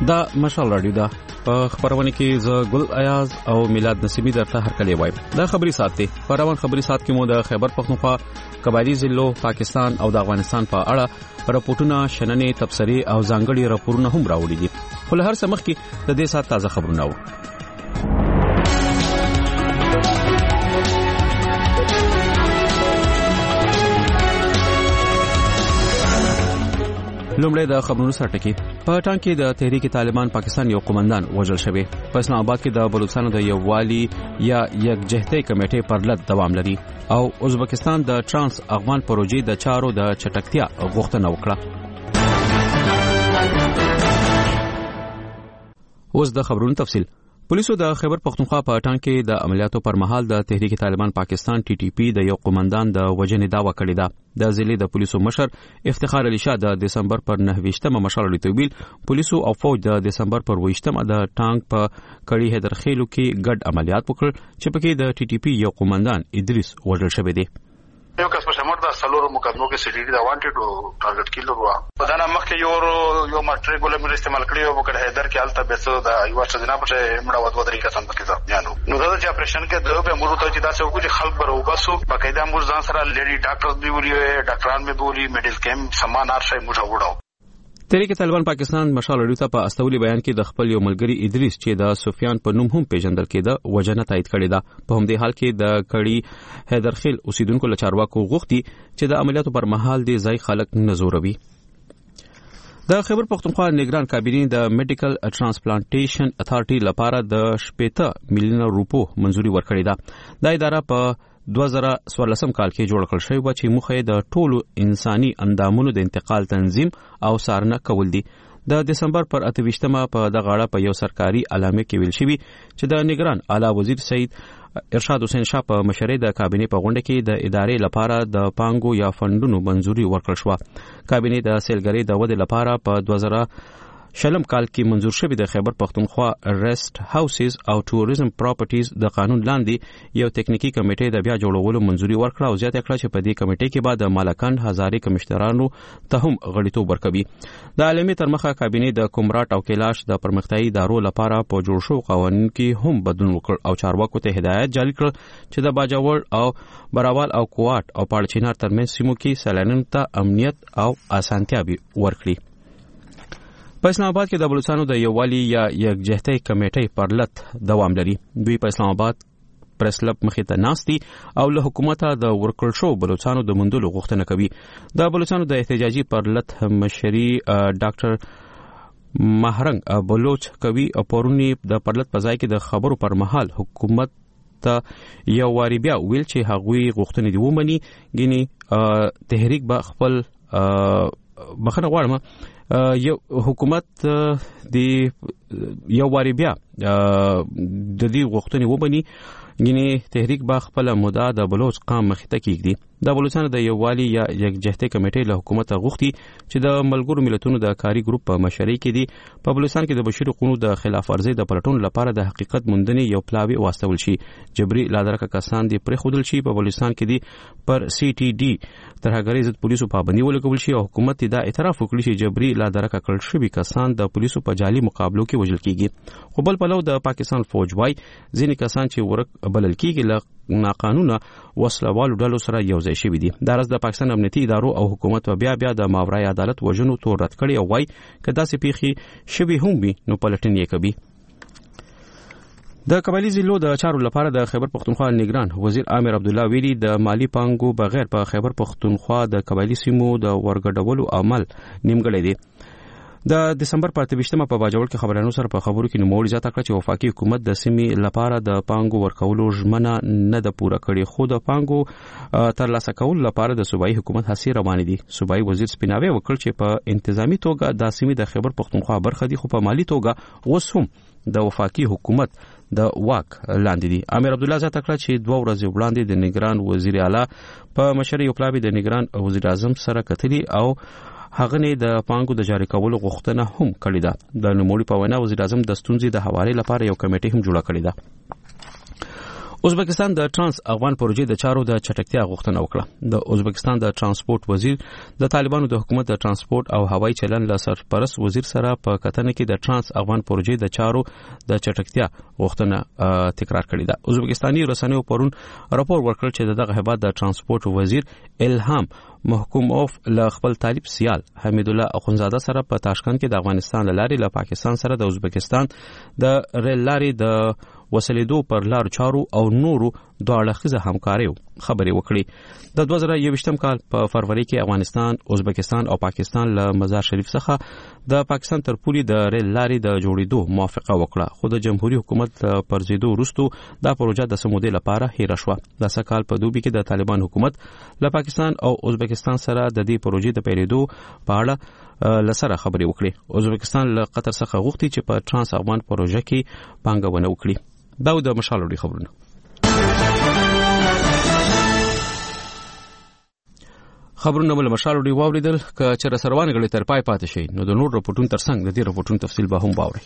دا مشال رادیو دا په خبرونه کې ز ګل ایاز او میلاد نصیبی درته هر کله وایم. دا خبري ساتي پروان خبري سات کې مو د خیبر پختونخوا قبایلی ضلعو پاکستان او د افغانستان په اړه راپورټونه شننې تبصري او ځانګړي راپورونه هم راوړي دي. خو له هر څه مخکې د دې سات تازه خبرونه و. لومړی د خبرونو سرټکی په ټانک کې د تحریک طالبان پاکستان یو قومندان وژل شوی. په اسلام آباد کې د بلوچستان د یووالي یا یکجهتۍ کمیټې پر لټ دوام لري او ازبکستان د ترانس افغان پروژې د چارو د چټکتیا غوښتنه وکړه. اوس د خبرونو تفصیل. پولیسو د خیبر پختونخوا په ټانک کې د عملیاتو پر مهال د تحریک طالبان پاکستان ټي ټي پی د یو قومندان د وژنې دعوه کړې ده. د ضلع د پولیسو مشر افتخار علي شاه د دسمبر پر 9 مشال لټوبیل پولیسو او فوج د دسمبر پر 20 د ټانک په کړي هدرخېلو کې ګډ عملیات وکړ چې پکې د ټي ټي پی یو قومندان ادریس وژل شوی دی. یو کس په شمار د سلور مقدمو کې سټیډي دا وانټډ او ټارګټ کیلر وا په دانه مخ کې یو ماټریک ګولم استعمال کړی او وکړه هیدر کې الته به د یو څه جنا په مړه ودو درې کسان پکې ځانو نو دا چې اپریشن کې د به موږ ته چې دا څه وکړي خلک برو بسو باقاعده موږ ځان سره لیډي ډاکټر دی ویلي ډاکټران مې بولی میډیکل کیمپ سامان ارشای موږ وړو. تحریک طالبان پاکستان مشال اړیته په استولي بیان کې د خپل یو ملګری ادریس چې د سفیان په نوم هم پیژندل کېده وجنه تایید کړی ده. په همدې حال کې د کړي هیدرخیل اوسیدونکو له چارواکو غوښتي چې د عملیاتو پر مهال د ځای خلک نزوروي. د خیبر پختونخوا نگران کابینې د میډیکل ترانسپلانټیشن اتھارټي لپاره د 80 میلیون روپو منزوري ورکړې ده. دا اداره په 2014 کال کې جوړ کړل شوی و چې مخه د ټولو انساني اندامونو د انتقال تنظیم او څارنه کول دي. د دسمبر پر 28 په دغه اړه په یو سرکاري اعلامیه کې ویل شوی چې د نگران اعلی وزیر سید ارشاد حسین شاه په مشرۍ د کابینې په غونډه کې د ادارې لپاره د پانګو یا فندونو منزوري ورکړل شو. کابینې د سیلګری د ودې لپاره په 2000 کال کې منزور شوی د خیبر پختونخوا ریسټ هاوسز او ټوریزم پراپرټیز د قانون لاندې یو ټکنیکی کمیټې د بیا جوړولو منزوري ورکړه او زیاته کړه چې په دې کمیټې کې بعد مالکان هزارې کمشنرانو ته هم غړیتوب ورکوي. د عالمي ترمخه کابینې د کومراټ او کیلاش د پرمختیايي ادارو لپاره په جوړ شو قوانین کې هم بدلون وکړ او چارواکو ته هدایت جاری کړ چې د باجوړ او براوال او کوات او پاړچینار ترمنځ سیمو کې سیلانیانو ته امنیت او اسانتیا ورکړي. په اسلام آباد کې د بلوچستانو د یووالي یا یکجهتۍ کمیټې پر لټ دوام لري. دوی په اسلام آباد پریس کلب مخې ته ناستي او له حکومته د ورکړل شو بلوچستانو د مندلو غوښتنه کوي. د بلوچستانو د احتجاجي پر لټ مشري ډاکټر مهرنګ بلوچ کوي او پرونی د پرلط په ځای کې د خبرو پر مهال حکومت ته یو واری بیا ویل چې هغوی غوښتنې دی ومني ګینی تحریک به خپل بخنه غواړم یو حکومت دی یو واری بیا د دې غوښتنې ومني ګینی تحریک با خپل مدعا د بلوچ قام مخې ته کیږي. د بلوچستان د یووالي یا یکجهتۍ کمیټې له حکومت غوښتي چې د ملګرو ملتونو د کاری ګروپ په مشرۍ کې دی په بلوچستان کې د بشري حقوقو د خلاف ورزي د پلټون لپاره د حقیقت موندنې یو پلاوی واستول شي. جبري لادرکه کسان دی پرې خودل شي په بلوچستان کې دی پر سی ټي ډي ترهګری ضد پولیسو پابندي ولګول شي او حکومت دا اعتراف وکړي چې جبري لادرکه کړل شوی کسان د پولیسو په جعلي مقابلو کې وژل کیږي. خو بل پلو د پاکستان فوج وای ځینې کسان چې ورک بلل کیږي له ناقانونه وسلوالو ډلو سره یوځای شوي دي. دا راز د پاکستان امنیتي ادارو او حکومت بیا د ماورای عدالت وژنو تور رد کړي او وای کدا سي پیخي شوي هم وي نو پلټنې یې کوي. د قبایلی ضلعو د چارو لپاره د خیبر پختونخوا نگران وزیر عامر عبد الله ویلي د مالی پانګو بغیر په خیبر پختونخوا د قبایلی سیمو د ورګډولو عمل نیمګړی دی. د دسمبر په 28 په باجوړ کې خبرانو سره په خبرو کې نوموړي زیاته کړ چې وفاقي حکومت د سیمې لپاره د پانګو ورکولو ژمنه نه ده پوره کړې خو د پانګو ترلاسه کول لپاره د صوبایي حکومت هڅې روانې دي. صوبایي وزیر سپیناوي وکړ چې په انتظامی توګه د سیمې د خیبر پختونخوا برخه دي خو په مالی توګه اوس هم د وفاقي حکومت د واک لاندې دي. امیر عبد الله زیاته کړ چې 2 ورځې وړاندې د نگران وزیر اعلی په مشرۍ یو پلاوی د نگران وزیر اعظم سره کتلی او هغه نه د پانګو د جاری کولو غوښتنه هم کړې ده. د نوموړي په وینا وزیر اعظم د ستونزې د حوالې لپاره یو کمیټه هم جوړه کړې ده. ازبکستان د ترانس افغان پروژې د چارو د چټکتیا غوښتنه وکړه. د ازبکستان د ترانسپورت وزیر د طالبانو د حکومت د ترانسپورت او هوایي چلن له سرپرست وزیر سره په کتنه کې د ترانس افغان پروژې د چارو د چټکتیا غوښتنه تکرار کړې ده. ازبکستاني رسنیو پرون راپور ورکړ چې دغه هیواد د ترانسپورت وزیر الهام محکوموف له خپل طالب سیال حمید الله اخونزاده سره په تاشکند کې د افغانستان لارې له پاکستان سره د ازبکستان د ریل لارې د وسلیدو پر لار چارو او نورو دواړه همکاري خبري وکړي. د 2021م کال په فروری کې افغانستان، ازبکستان او پاکستان له مزار شریف څخه د پاکستان تر پولي د ریل لارې د جوړېدو موافقه وکړه، خو د جمهوریت حکومت پر ضد وروسته دا پروژه د سمودې لپاره هیر شوه. د سکهال په دوبي کې د طالبان حکومت له پاکستان او ازبکستان سره د دې پروژې د پیلېدو په اړه لسره خبري وکړي. ازبکستان له قطر څخه غوښتي چې په ترانس افغان پروژه کې پانګونه وکړي. دا د مشالوړي خبرونه. خبرونه بل مشالوړي واوریدل ک چې سروان غړي تر پای پاتې شي نو د نور رپورټونو ترڅنګ د دې رپورټونو تفصیل به هم باوري.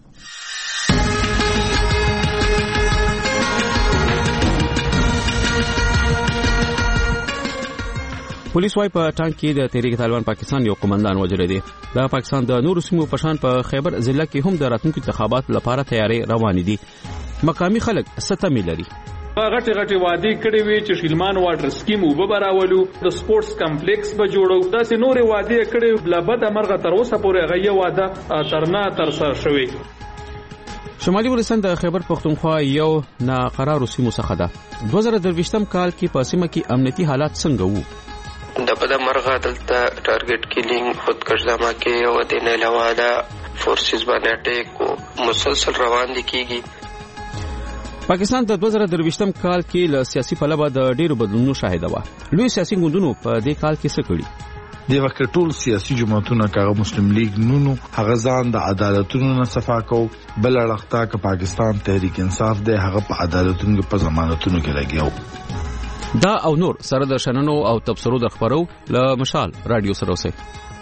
پولیس وايي په ټانک کې د تحریک طالبان پاکستان یو قومندان وژل دي. د پاکستان د نورو سیمو په شان په خیبر ضلع کې هم د راتلونکو انتخاباتو لپاره تیاری روان دي. مقامی خلک ستمي لري. غټي وادي کړي وی چې شیلمان واټر سکیم وبراولو، د سپورتس کمپلیکس به جوړو، داسې نور وادي کړي بلبد امرغه تر اوسه پورې غي واده ترنا تر سر شوی. شمالي ولستان د خیبر پختونخوا یو ناقرار سیمو څخه ده. 2023م کال کې په سیمه کې امنیتي حالات څنګه وو؟ د بد مرغه دلته ټارګټ کیلینګ خودکش دھماکې او د نه علاوه د فورسز باندې اٹیک مسلسل روان دي کیږي. پاکستان د 2023م کال کې له سیاسي پلوه د ډیرو بدلونونو شاهد و. لوی سیاسي ګوندونو په دې کال کې څه کړي؟ د وخت ټول سیاسي جماعتونو کاغه مسلم لیگ نونو هغه ځان د عدالتونو نه صفا کو، بل اړختا ک پاکستان تحریک انصاف د هغه په عدالتونو په ضمانتونو کې لګیاو. دا او نور سره د شننو او تبصرو د خبرو له مشال رادیو سره اوسه.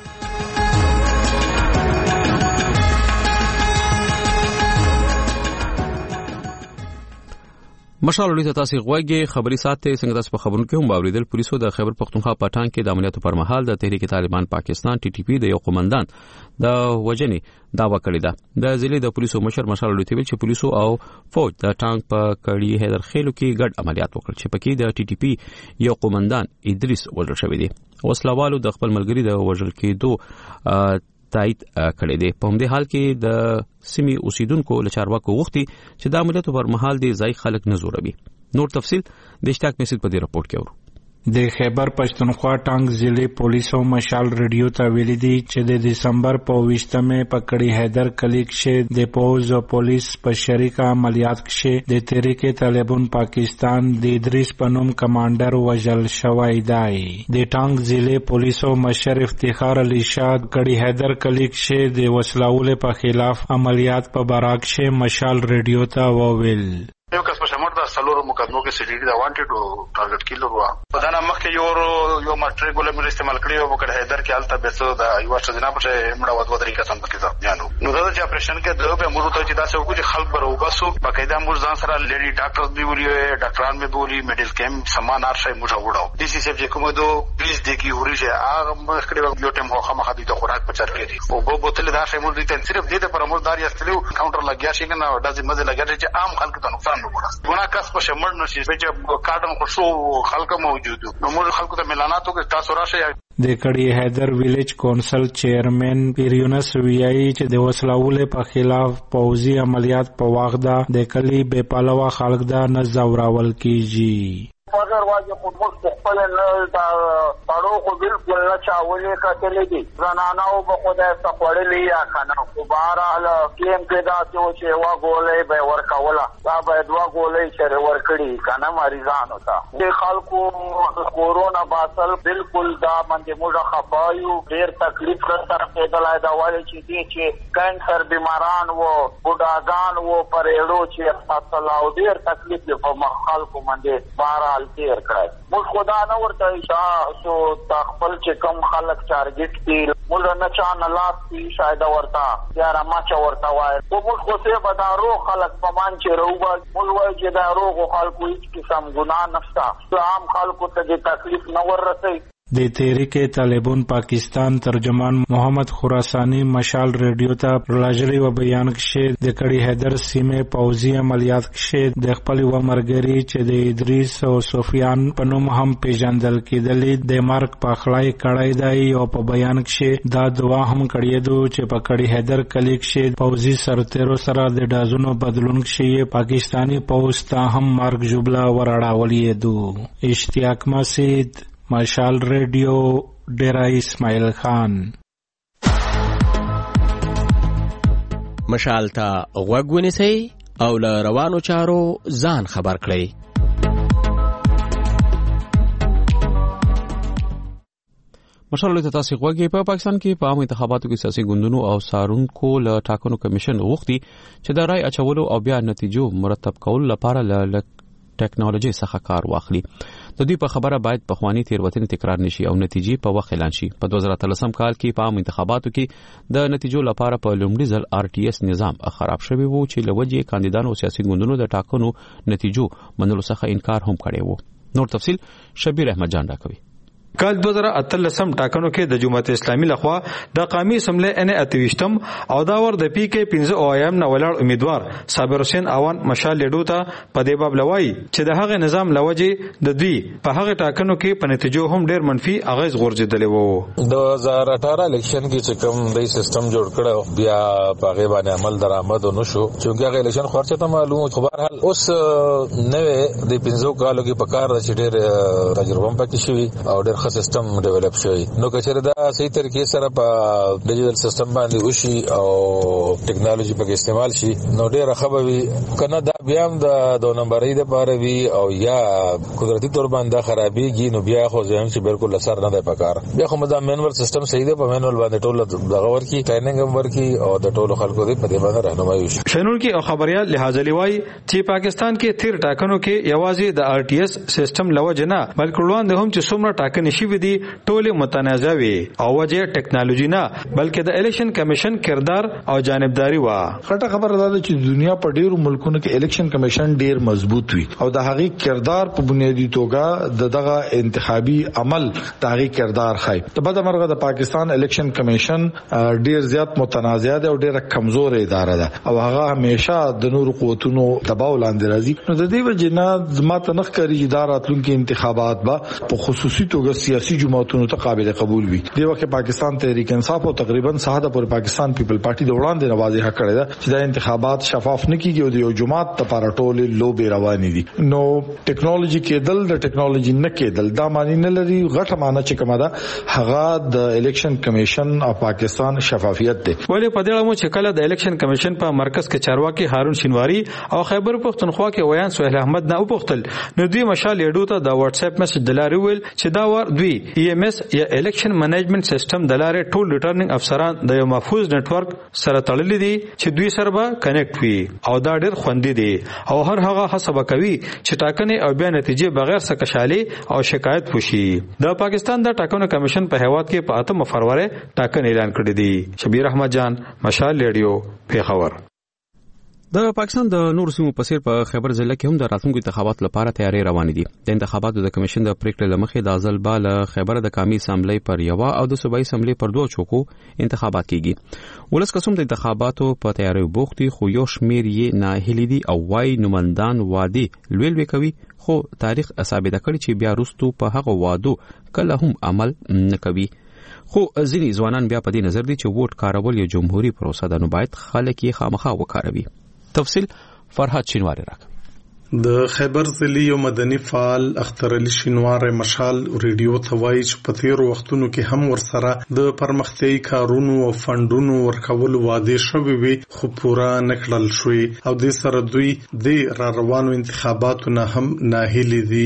مشال لري تاسو غوږی خبري ساته څنګه تاسو په خبرونو کې هم باوریدل. پولیسو د خیبر پختونخوا پټان کې د عملیاتو پر مهال د تحریک طالبان پاکستان TTP د یو قومندان د وجنې داوا کړی ده. د ضلع د پولیسو مشر مشال لري چې پولیسو او فوج د ټانک په کړي هدر خېلو کې ګډ عملیات وکړ چې پکې د TTP یو قومندان ادریس وژل شوی دی. وسلوالو د خپل ملګری د وژل کېدو تایید کړی دی. په همدې حال کې د سیمې اوسیدونکو له چارواکو غوښتي چې د عملیاتو پر مهال د ځای خلک نه زوروي. نور تفصیل د اشتیاق میسید په دې رپورت کې اورو. د خیبر پښتونخوا ټانک ضلع پولیسو مشال ریډیو ته ویلي دي چې د دسمبر په 20مه په کړي حیدر کلی کې د پوز او پولیس په شریکه عملیات کې د تحریک طالبان پاکستان د ادریس پنوم کمانډر وژل شوی دی. د ټانک ضلع پولیسو مشر افتخار علي شاه کړي حیدر کلی کې د وسلوال په خلاف عملیات په براک کې مشال ریډیو ته وویل. یو کس په شمول د سلور مقدمو کې سټیډي دا وانټډ او ټارګټ کیلر وا په دانه مخ کې یو ماټریکول مې استعمال کړی او په هیدر کې الته بسو دا یو څه نه پټه مړه وځو طریقه څنګه کې ځانو نو دا چې اپریشن کې د به موږ ته چې دا څه وکړي خلک برو بسو باقاعده موږ ځان سره لیډي ډاکټر دی ویلي ډاکټران مې بولی میډیکل کیمپ سامان ارشي موږ وړو ډي سي سي چې کومه دو پلیز دی کی اوري چې هغه مخ کړي یو ټیم هو خامخ دي ته خوراک په چر کړی او په بوتل دا شی موږ دې صرف دې پر موږ داري استلو کاونټر لګیا شي کنه دا مزه لګیا چې عام خلک ته نقصان نه ورسي کس په شمړ نشي چې کارډم خو شو خلک موجود نو موږ خلکو ته ملاناتو کې تاسو راشي. د کړي حیدر ویلیج کونسل چیرمن پیریونس ویایي چې د وسلوال په خلاف پوځي عملیات په وخت د کلی بے پالوا خلک دا نه زوراول کیږي. اگر واجه خود خپل نه دا پړو خو بالکل نه چاولې کتلې دي زنانو به خدای تخوړلې یا کنه خو بهرحال کیم کې دا چې وا ګولې به ورکوله دا به دوا ګولې چې ورکړي کنه مریضانو ته د خلکو کورونا باسل بالکل دا باندې موږ خفایو ډیر تکلیف سره پیدلای دا وایي چې کانسر بیماران وو بوډاګان وو پرېړو چې خاصه لا ډیر تکلیف په خلکو باندې بهرحال تیر کړای موږ خدا نه ورته شو خپل چې کوم خلک ټارګټ دي مولا نه چا نه لاس پی شاید ورتا یا ما چا ورتا وای او موږ خو څه بدارو خلک پمان چې روبا موږ وای چې دا روغ خلکو هیڅ قسم ګناه نشته عام خلکو ته تکلیف نه ورسي د تحریک طالبان پاکستان ترجمان محمد خراسانی مشال ریډیو ته راجلی و بیان کې د کړي حیدر سیمه پوزي عملیات کې د خپل و مرګري چې د ادریس او سفیان په نوم هم پیژندل کېدل د مرګ په خلای کړای دی او په بیان کې دا دعا هم کړی دی چې په کړي حیدر کلی کې پوزي سرتیرو سره د دازونو بدلون کې پاکستانی پوز ته هم مرګ جبلا ورړاولې دو اشتیاق مسجد مشال ریڈیو ډیرا اسماعیل خان مشال ته غوږ ونیسئ او له روانو چارو ځان خبر کړئ. مشال ته تاسو غوږی په پاکستان کې په عام انتخاباتو کې سیاسي ګوندونو او سارونکو له ټاکنو کمیشن غوښتي چې د رای اچولو او بیا نتیجو مرتب کول لپاره له ټیکنالوژي څخه کار واخلي. د دې په خبره باید په خواني تیروتنې تکرار نشي او نتیجې په وخت اعلان شي. په 2013 کال کې په عام انتخاباتو کې د نتیجو لپاره په لومړي ځل RTS نظام خراب شوی وو چې لوجې کاندیدانو او سیاسي ګوندونو د ټاکنو نتیجو منلو څخه انکار هم کړی وو. نور تفصيل شبیر احمد جان راکوي. کال 2013 ټاکنو کې د جمهوریت اسلامي لخوا د قومي اسمبلی ان 28م او دا ور د پی کې 15 اویم نه ولاړ امیدوار صابر حسین اوان مشال لیډو ته په دې باب لوي چې د هغه نظام لوجه د دوی په هغه ټاکنو کې په نتیجو هم ډېر منفي اغیز غورځیدلی وو. 2018 الیکشن کې چې کوم د سیستم جوړ کړو بیا په هغه باندې عمل درآمد نشو چې هغه الیکشن خرچه ته معلوم خو بهر حال اوس نوې د 15 کالو کې په کار چې ډېر تجربه پکې شوی او ډېر سیستم ډیولپ شوی نو کچره دا صحیح طریقې سره په ډیجیټل سیستم باندې وشي او ټیکنالوژي په استعمال شي نو ډیره خبري کنه دا بیا هم د نمبرې د پاره وی او یا قدرتي تور باندې خرابېږي نو بیا خو ځم چې بالکل اثر نه دی پکار بیا خو دا مینول سیستم صحیح دی په مینول باندې ټول دغه ورکی ټریننګ ورکی او د ټولو خلکو دی په دې باندې راهنمایي وشي. شنور کې او خبريال لحاظ لوي چې پاکستان کې تیر ټاکنو کې یوازې د RTS سیستم لوجنه بلکې وړاندې هم چې څومره ټاکنې شي ودی ټول متنازع وي او وجه ټیکنالوژي نه بلکې د الیکشن کمیشن کردار او جانبداري وا. خټه خبره ده چې دنیا په ډیرو ملکونو کې الیکشن کمیشن ډیر مضبوط وي او د هغه کردار په بنیادی توګه دغه انتخابي عمل دغه کردار خای. د بده مرغه د پاکستان الیکشن کمیشن ډیر زیات متنازع ده او ډیره کمزور اداره ده او هغه همیشه د نور قوتونو دباو لاندې راځي. نو د دې وجه نه زماته نخ کاری اداره راتلونکي انتخابات به په خصوصي توګه سیاسي جماعتونو ته قابل قبول وي. دی وخت پاکستان تحریک انصاف او تقریبا ساده پر پاکستان پیپل پارټي د وړاندې نوازه کړی دا چې د انتخابات شفاف نه کیږي او د یو جماعت لپاره ټول لوبې روانې دي. نو ټیکنالوژي کېدل د ټیکنالوژي نه کېدل دا معنی نه لري غټه معنی چې کومه ده هغه د الیکشن کمیشن او پاکستان شفافیت دی. ولې په دې اړه چې کله د الیکشن کمیشن په مرکز کې چارواکي هارون شینواری او خیبر پختونخوا کې ویان سہیل احمد نه وپختل نو دوی مشال لیډو ته د واتس اپ میسج دلاري ویل چې دا ور دوی EMS یا الیکشن منیجمنت سیستم د لارې ټول ریټرنینګ افسران د یو محفوظ نتورک سره تړلي دي چې دوی سره به کنیکټ وي او دا ډېر خوندي دي او هر هغه حساب کوي چې ټاکنې او بیا نتیجې بغیر څه کشالي او شکایت وشي. د پاکستان د ټاکنو کمیشن په هیواد کې په 8 فروری ټاکنې اعلان کړې دي. شبیر احمد جان مشال ریډیو پیښور. د پاکستان د نور سیمو په څیر په خیبر ضلع کې هم د راتلونکو انتخاباتو لپاره تیاری روان دي. د انتخاباتو د کمیشن د پریکړې لمخې د ځل بال خیبر د قومي اسمبلی پر یو او د صوبایي اسمبلی پر 2 چوکو انتخابات کیږي. ولس قسم د انتخاباتو په تیاری بوختي خو یو شمیر یې ناهیلي دي او وايي نومندان وادي لوی کوي خو تاریخ ثابت کړي چې بیا وروسته په هغه وادو کله هم عمل نه کوي. خو ځینې ځوانان بیا په دې نظر دي چې ووټ کارول یو جمهوریت پروسه ده نو باید خلک یې خامخا وکاروي. تفصیل فرحات شینواری راکوي. د خیبر ضلع یو مدني فعال اختر علي شینواری مشال ریډیو ته وایي چې په تیرو وختونو کې هم ورسره د پرمختیايي کارونو او فندونو ورکول وعده شوی وي خو پورا نه کړل شوی او د سره دوی د روانو انتخاباتو نه هم ناهیلي دي.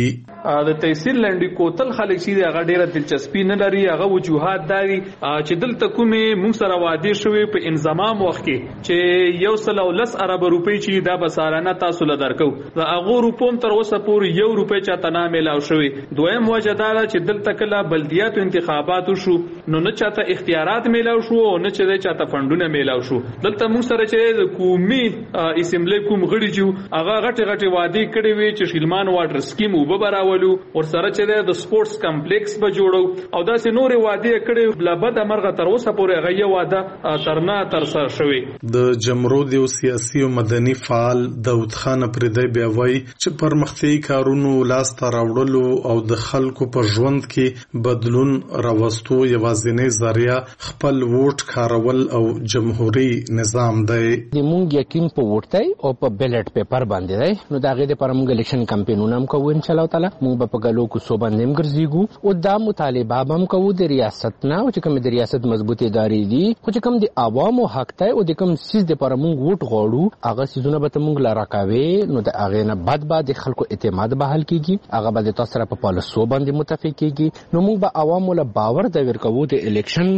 د تحصیل لنډي کوتل خلک چې هغه ډیره دلچسپي نه لري. هغه وجوهات داري چې دلته کومه موږ سره وعده شوې په انضمام وخت کې چې 110 ارب روپۍ چې دا بسارانه تاسو له درکو دا هغه روپوم تر اوسه پورې 1 روپۍ چاته نه ملاو شوې. دویم وجه دا چې دلته کله بلدیاتو انتخابات شو نو نه چاته اختیارات ملاو شو او نه چې چاته فندونه ملاو شو. دلته موږ سره چې قومي اسمبلی کوم غړي جو هغه غټي وعده کړې وي چې شیلمان واټر سکیم وبراولو ور سره چې د سپورتس کمپلیکس به جوړو او داسې نورې وعده کړې بلبد مرغه تر اوسه پورې هغه وعده ترنا تر سره شوې. د جمهوریت یو سیاسي او مدني فعال داود خان پردی بیا وایي چې پرمختیایي کارونو لاس ته راوړلو او د خلکو په ژوند کې بدلون راوستو یوازینی ذریعہ خپل ووټ کارول او جمهوریت نظام دی. د مونږ یقین په ووټ او په بیلټ پیپر باندې دی نو دا غي د پرمږ الیکشن کمپاینونه هم کوو ان شاء الله تعالی. مونږ په ګلو کو سو باندې مرزيګو او دا مطالبه هم کوو د ریاست نه او چې کوم د ریاست مضبوطی ادارې دي خو چې کوم د عوامو حق ته او د کوم سیس د پرمږ ووټ غوړو هغه سيزونه به مونږ لاره کوي نو د هغه نه بعد خلکو اعتماد بحال کیږي هغه به تاسو سره په پالیسو باندې متفق کیږي نو مونږ به عوامو له باور د ورکوو د الیکشن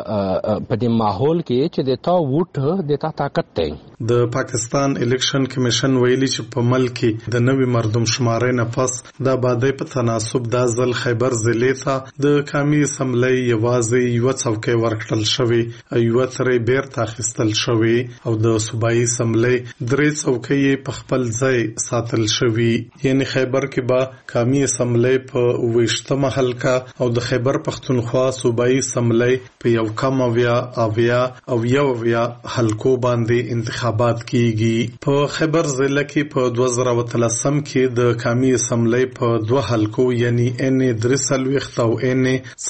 په د ماحول کې چې د تا ووټ د تا طاقت دی. د پاکستان الیکشن کمیشن ویلي چې په ملک کې د نوې مردم شمارې نه پس د آبادی په تناسب د ځل خیبر ضلع ته د قومي اسمبلی یوازې یو څوکۍ ورکړل شوې یو ترې بیرته اخیستل شوې او د صوبایي اسمبلی 3 څوکۍ په خپل ځای ساتل شوې. یعنی خیبر کې به قومي اسمبلی په 28مه حلقه او د خیبر پختونخوا صوبایي اسمبلی په یو کم اویا او یو حلقو باندې انتخابات کیږي. په خیبر ضلع کې په 2013 کې د قومي اسمبلی په 2 حلقو یعنی ان 3 او ان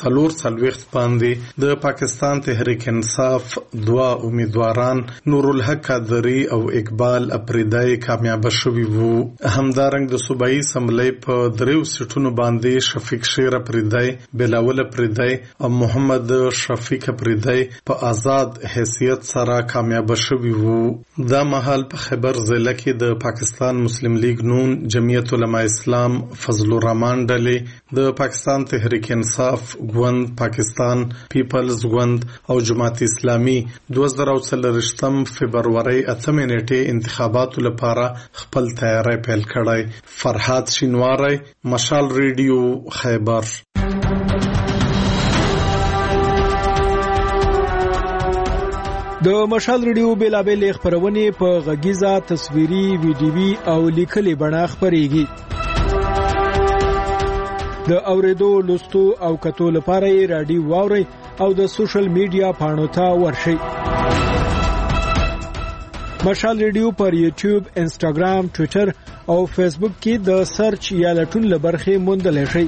4 باندې د پاکستان تحریک انصاف 2 امیدواران نور الحق قادری او اقبال اپریدای کامیاب شوي وو. همدارنګ د صوبایي اسمبلی په 3 سیټونو باندې شفیق شیر اپریدای، بلاول اپریدای او محمد شفیق اپریدای په آزاد حیثیت سره کامیاب شوي وو. دا مهال په خیبر ضلع کې د پاکستان مسلم لیگ نون، جمعیت علماء اسلام، فضل الرحمن ډلې، د پاکستان تحریک انصاف ګوند، پاکستان پیپلز ګوند او جماعت اسلامي 2023 فبرवरी 8 نیټه انتخاباتو لپاره خپل تیاری پیل کړی. فرحات شینواری، مشال ریډیو، خیبر. د مشال ریډیو بیلابل خبرونه په غږیزه، تصویري، ویډیوي او لیکلي بڼه خبريږي. د اوریدو، لوستو او کتو لپاره یې رادیو واوري او د سوشل میډیا پاڼو ته ورشئ. مشال ریډیو پر یوټیوب، انسټاګرام، ټوئیټر او فیسبوک کې د سرچ یا لټون لبرخه موندل شي.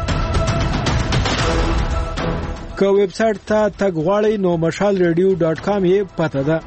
که ویب سټ ته تګ غواړئ نو mashalradio.com یې پته ده.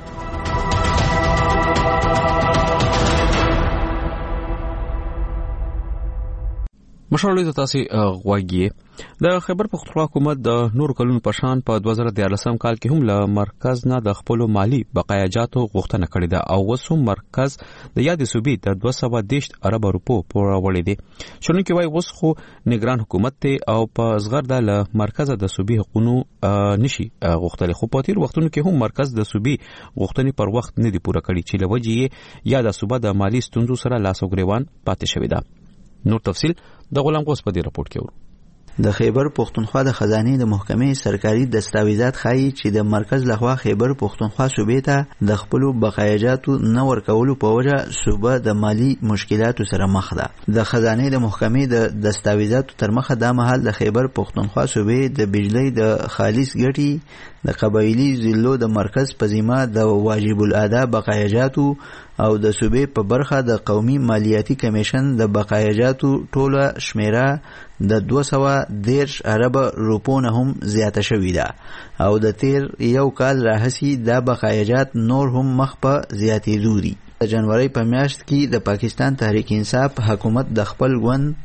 مشال ته تاسو غواګي د خیبر پختونخوا حکومت د نور کلونو په شان په 2013 کال کې هم له مرکز نه د خپل مالی بقایاجاتو غوښتنه کړې ده او وسو مرکز د یاد صوبې د 210 ارب روپو پورا وړي دي. شنو کې وای وس خو نگران حکومت ته او په صغر د مرکز د صوبې حقوقو نشي غوښتل، خو په تیر وختونو کې هم مرکز د صوبې غوښتنې پر وخت نه دی پوره کړی چې لوجې یا د صوبې د مالی ستونزو سره لاس او ګریوان پاتې شوی ده. نور تفصیل د غلام غوث په دې رپورت کې ورو. د خیبر پختونخوا د خزانه د محکمې سرکاري دستاویزات ښایي چې د مرکز لخوا خیبر پختونخوا صوبې ته د خپل بقایاجاتو نه ورکولو په وجه صوبه د مالی مشکلاتو سره مخ ده. د خزانه د محکمې د دستاویزاتو تر مخه د مهال د خیبر پختونخوا صوبې د بجلی د خالص ګټي د قبایلی ضلعو د مرکز په ذمہ د واجب الادا بقایاجاتو او د صوبې په برخه د قومي مالیاتي کمیشن د بقایاجاتو ټوله شمیره د 210 ارب روپو نه هم زیاته شوې ده او د تیر یو کال راهسي د بقایاجات نور هم مخ په زیاتېدو دي. د جنوري په میاشت کې د پاکستان تحریک انصاف حکومت د خپل ګوند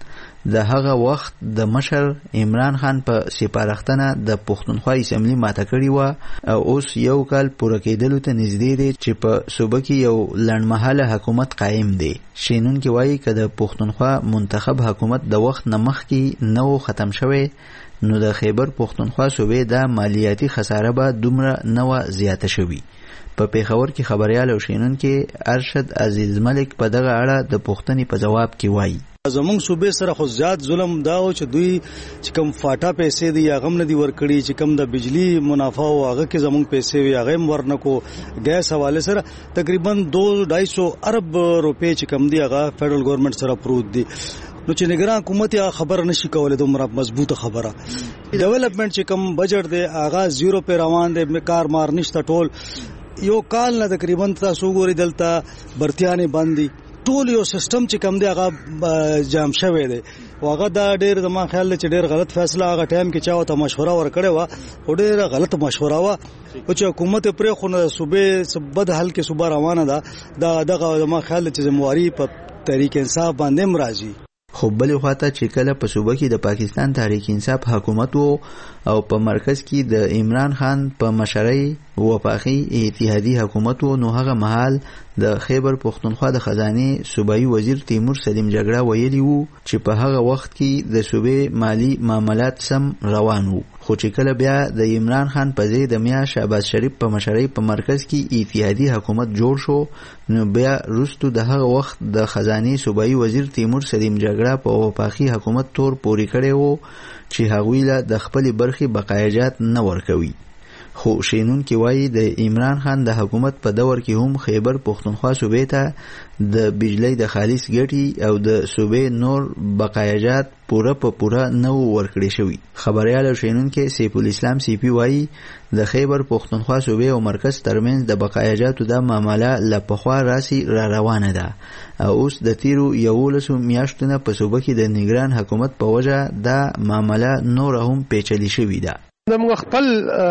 د هغه وخت د مشر عمران خان په سپارښتنه د پښتونخوا اسمبلی ماته کړې و او اوس یو کال پوره کېدلو ته نږدې دی چې په صوبه کې یو لنډمهاله حکومت قایم دی. شینونکي وایي که د پښتونخوا منتخب حکومت د وخت نه مخکې نه و ختم شوی نو د خیبر پښتونخوا صوبې د مالیاتي خساره به دومره نه وه زیاته شوي. په پیښور کې خبریال او شینونکي ارشد عزیز ملک په دغه اړه د پوښتنې په جواب کې وایي زمونږ صوبې سره خو زیات ظلم دا و چې دوی چې کم فاټا پیسې دی هغه هم نه دي ورکړي چې کم د بجلی منافع او هغه کې زمونږ پیسې وي هغه هم ورنکو. ګیس حواله سره تقریبا 2-250 ارب روپے چې کم دی هغه فیډرل ګورنمنت سره پروت دی. نو چې نگران حکومت یا خبر نشي کولای دومره مضبوطه خبره. ډیولپمنٹ چې کم بجټ دی هغه 0 په روان دی کار مار نشته. ټول یو کال نه تقریبا تاسو ګوري دلته برتیانه باندې ټول یو سیستم چې کم دی هغه جام شوی دی. هغه دا ډېر زما خیال چې ډېر غلط فیصله هغه ټایم کې چاو ته مشوره ورکړې و او ډېر غلط مشوره و او چې حکومت پرې خو نه صوبې بد حل کې صوبه روانه ده دغه زما خیال چې ذمہواری په تحریک انصاف باندې مرাজি. خو بلې خواته چې کله په صوبه کې د پاکستان تحریک انصاف حکومت وو او په مرکز کې د عمران خان په مشرۍ وفاقي اتحادي حکومت وو نو هغه مهال د خیبر پښتونخوا د خزانه صوبایي وزیر تیمور سلیم جګړه ویلی وو چې په هغه وخت کې د صوبې مالی معاملات سم روان وو. خو چې کله بیا د عمران خان په ځای د میا شهباز شریف په مشرۍ په مرکز کې اتحادي حکومت جوړ شو نو بیا وروسته د هغه وخت د خزانه صوبایي وزیر تیمور سلیم جګړه په وفاقي حکومت تور پوري کړی وو چې هغوی له د خپل برخي بقایجات نه ورکوي. خو شینونکي وایي د عمران خان د حکومت په دور کې هم خیبر پښتونخوا صوبې ته د بجلی د خالص ګټي او د صوبې نور بقایجات پوره نه ورکړي شوی. خبریال او شینونکي سیف الاسلام سی پی وایي د خیبر پښتونخوا صوبې او مرکز ترمنځ د بقایجاتو د معامله لپخوا راسي را روانه ده او اوس د تیرو 11 میاشتو نه په صوبه کې د نگران حکومت په وجه د معامله نور هم پیچلې شوې ده. زموږ خپل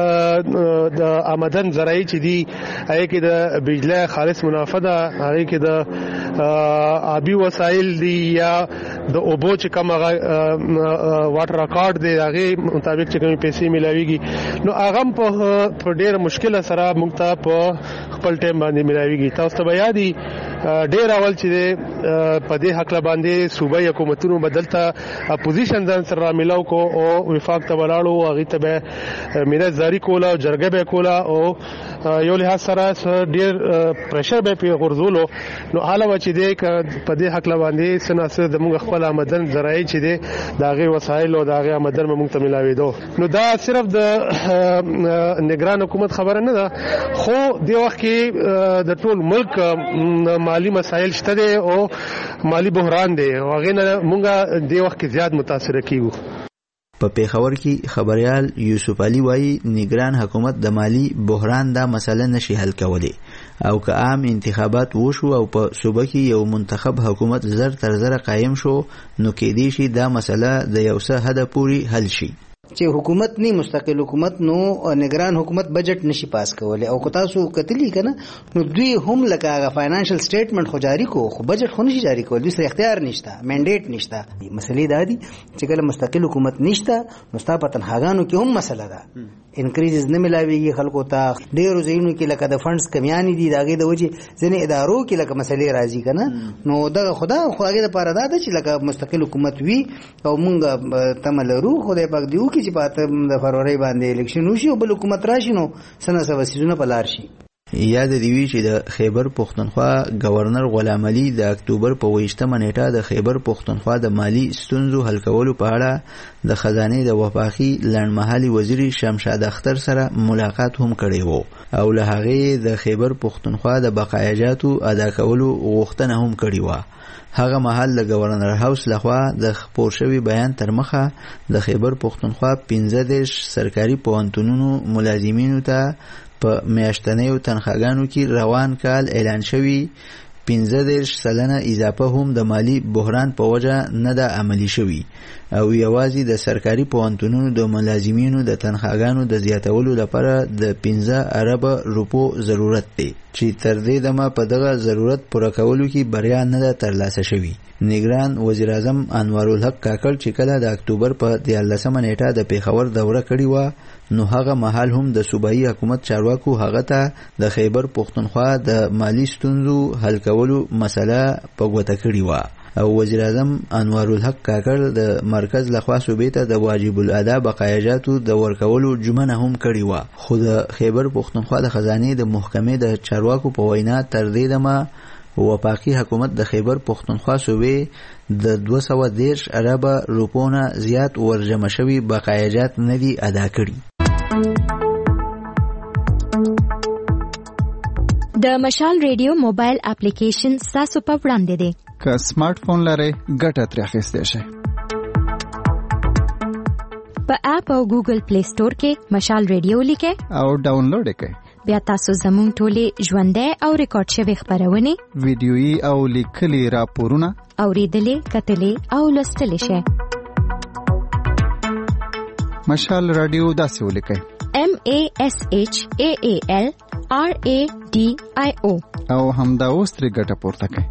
د آمدن ذرایع چې دي هغه کې د بجلی خالص منافع ده هغه کې د آبی وسایل دي یا د اوبو چې کوم واټر ریکارډ دی هغه مطابق چې کوم پیسې ملاويږي نو هغه په ډېر مشکل سره موږ ته په خپل ټیم باندې ملاويږي. تاسو ته بیا دي ډېر اول چې په دې حق باندې صوبایي حکومتونو بدلته اپوزیشن ځان سره ملاو کو او وفاق ته ولاړو هغه ته میراث جاری کوله او جرګه به کوله او یو له سره ډیر پریشر به په غرزولو نو حالا و چې دې په دې حق باندې سناسه د موږ خپل آمدن ذرایع چې دي داغه وسایل او داغه آمدن موږ ته ملاوي دو نو دا صرف د نگران حکومت خبره نه ده خو د وخت کې د ټول ملک مالی مسایل شته دي او مالی بحران دي او هغه نه موږ د وخت کې زیات متاثر کیږو. په پیښور کې خبریال یوسف علي وایي نگران حکومت د مالی بحران دا مسله نشي حل کولی او که عام انتخابات وشو او په صوبه کې یو منتخب حکومت زر تر زر قایم شو نو کېدی شي دا مسله د یو څه حد پورې حل شي. چې حکومت نه مستقل حکومت نو نگران حکومت بجټ نشي پاس کولای او کتا سو کتلی کنه نو دوی هم لکه فاینانشل سټیټمنټ خو جاری کو خو بجټ خو نشي جاری کول دوی سره اختیار نشته منډیټ نشته. مسلې دا دي چې کله مستقل حکومت نشته نو ستا په تنخواګانو کې هم مسله ده انکریزز نه ملاويږي خلکو ته ډېر زینو کې لکه د فندز کمیانی دي داګه د وجه ځنې ادارو کې لکه مسلې راځي کنه نو دا خدای د پاره دا چې لکه مستقل حکومت وي او مونږ تملرو خدای پاک دیو کې چې په د فروری باندې الیکشن وشي او بل حکومت راشي نو سنه سوسیزونه بلار شي. یاد دی چې د خیبر پښتونخوا گورنر غلام علي د اکتوبر په 28مه نیټه د خیبر پښتونخوا د مالی ستونزو حل کولو په اړه د خزانه د وفاقي لړمحلي وزیر شمشاد اختر سره ملاقات هم کړی وو او له هغه د خیبر پښتونخوا د بقایجاتو ادا کولو غوښتنه هم کړې و. هغه مهال د گورنر هاوس لخوا د خپور شوی بیان تر مخه د خیبر پښتونخوا 15 سرکاري پوهنتونونو ملازمینو ته په میاشتنیو تنخواګانو کې روان کال اعلان شوی 15% اضافه هم د مالی بحران په وجه نه ده عملی شوی او یوازې د سرکاري پوهنتونونو د ملازمینو د تنخواګانو د زیاتولو لپاره د 15 ارب روپو ضرورت دی چې تر دې دمه په دغه ضرورت پوره کولو کې بریا نه ده ترلاسه شوی. نگران وزیر اعظم انوار الحق کاکړ چې کله د اکتوبر په 13 نیټه د پیښور دوره کړې و نو هغه مهال هم د صوبایي حکومت چارواکو هغه ته د خیبر پښتونخوا د مالی ستونزو حل کولو مسله په ګوته کړې و او وزیر اعظم انوار الحق کاکړ د مرکز لخوا صوبې ته د واجب الادا بقایاجاتو د ورکولو ژمنه هم کړې و. خو د خیبر پښتونخوا د خزانې د محکمې د چارواکو په وینا تر دې دمه وفاقي حکومت د خیبر پښتونخوا صوبې د 210 ارب روپو نه زیات ورجمع شوي بقایاجات نه دي ادا کړي. د مشال ریډیو موبایل اپلیکیشن تاسو په وړاندې دی. که سمارټ فون لرئ ګټه ترې اخیستی شئ. په اپ او ګوګل پلی سٹور کې مشال ریډیو لیکئ او ډاونلوډ یې کړئ. بیا تاسو زموږ ټولې ژوندۍ او ریکارډ شوي خپرونې ویډیويي او لیکلي راپورونه اوریدلې کتلې او لوستلی شئ. مشال رادیو داسې ولیکئ MASHAALRADIO او همدا اوس ترې ګټه پورته کړئ.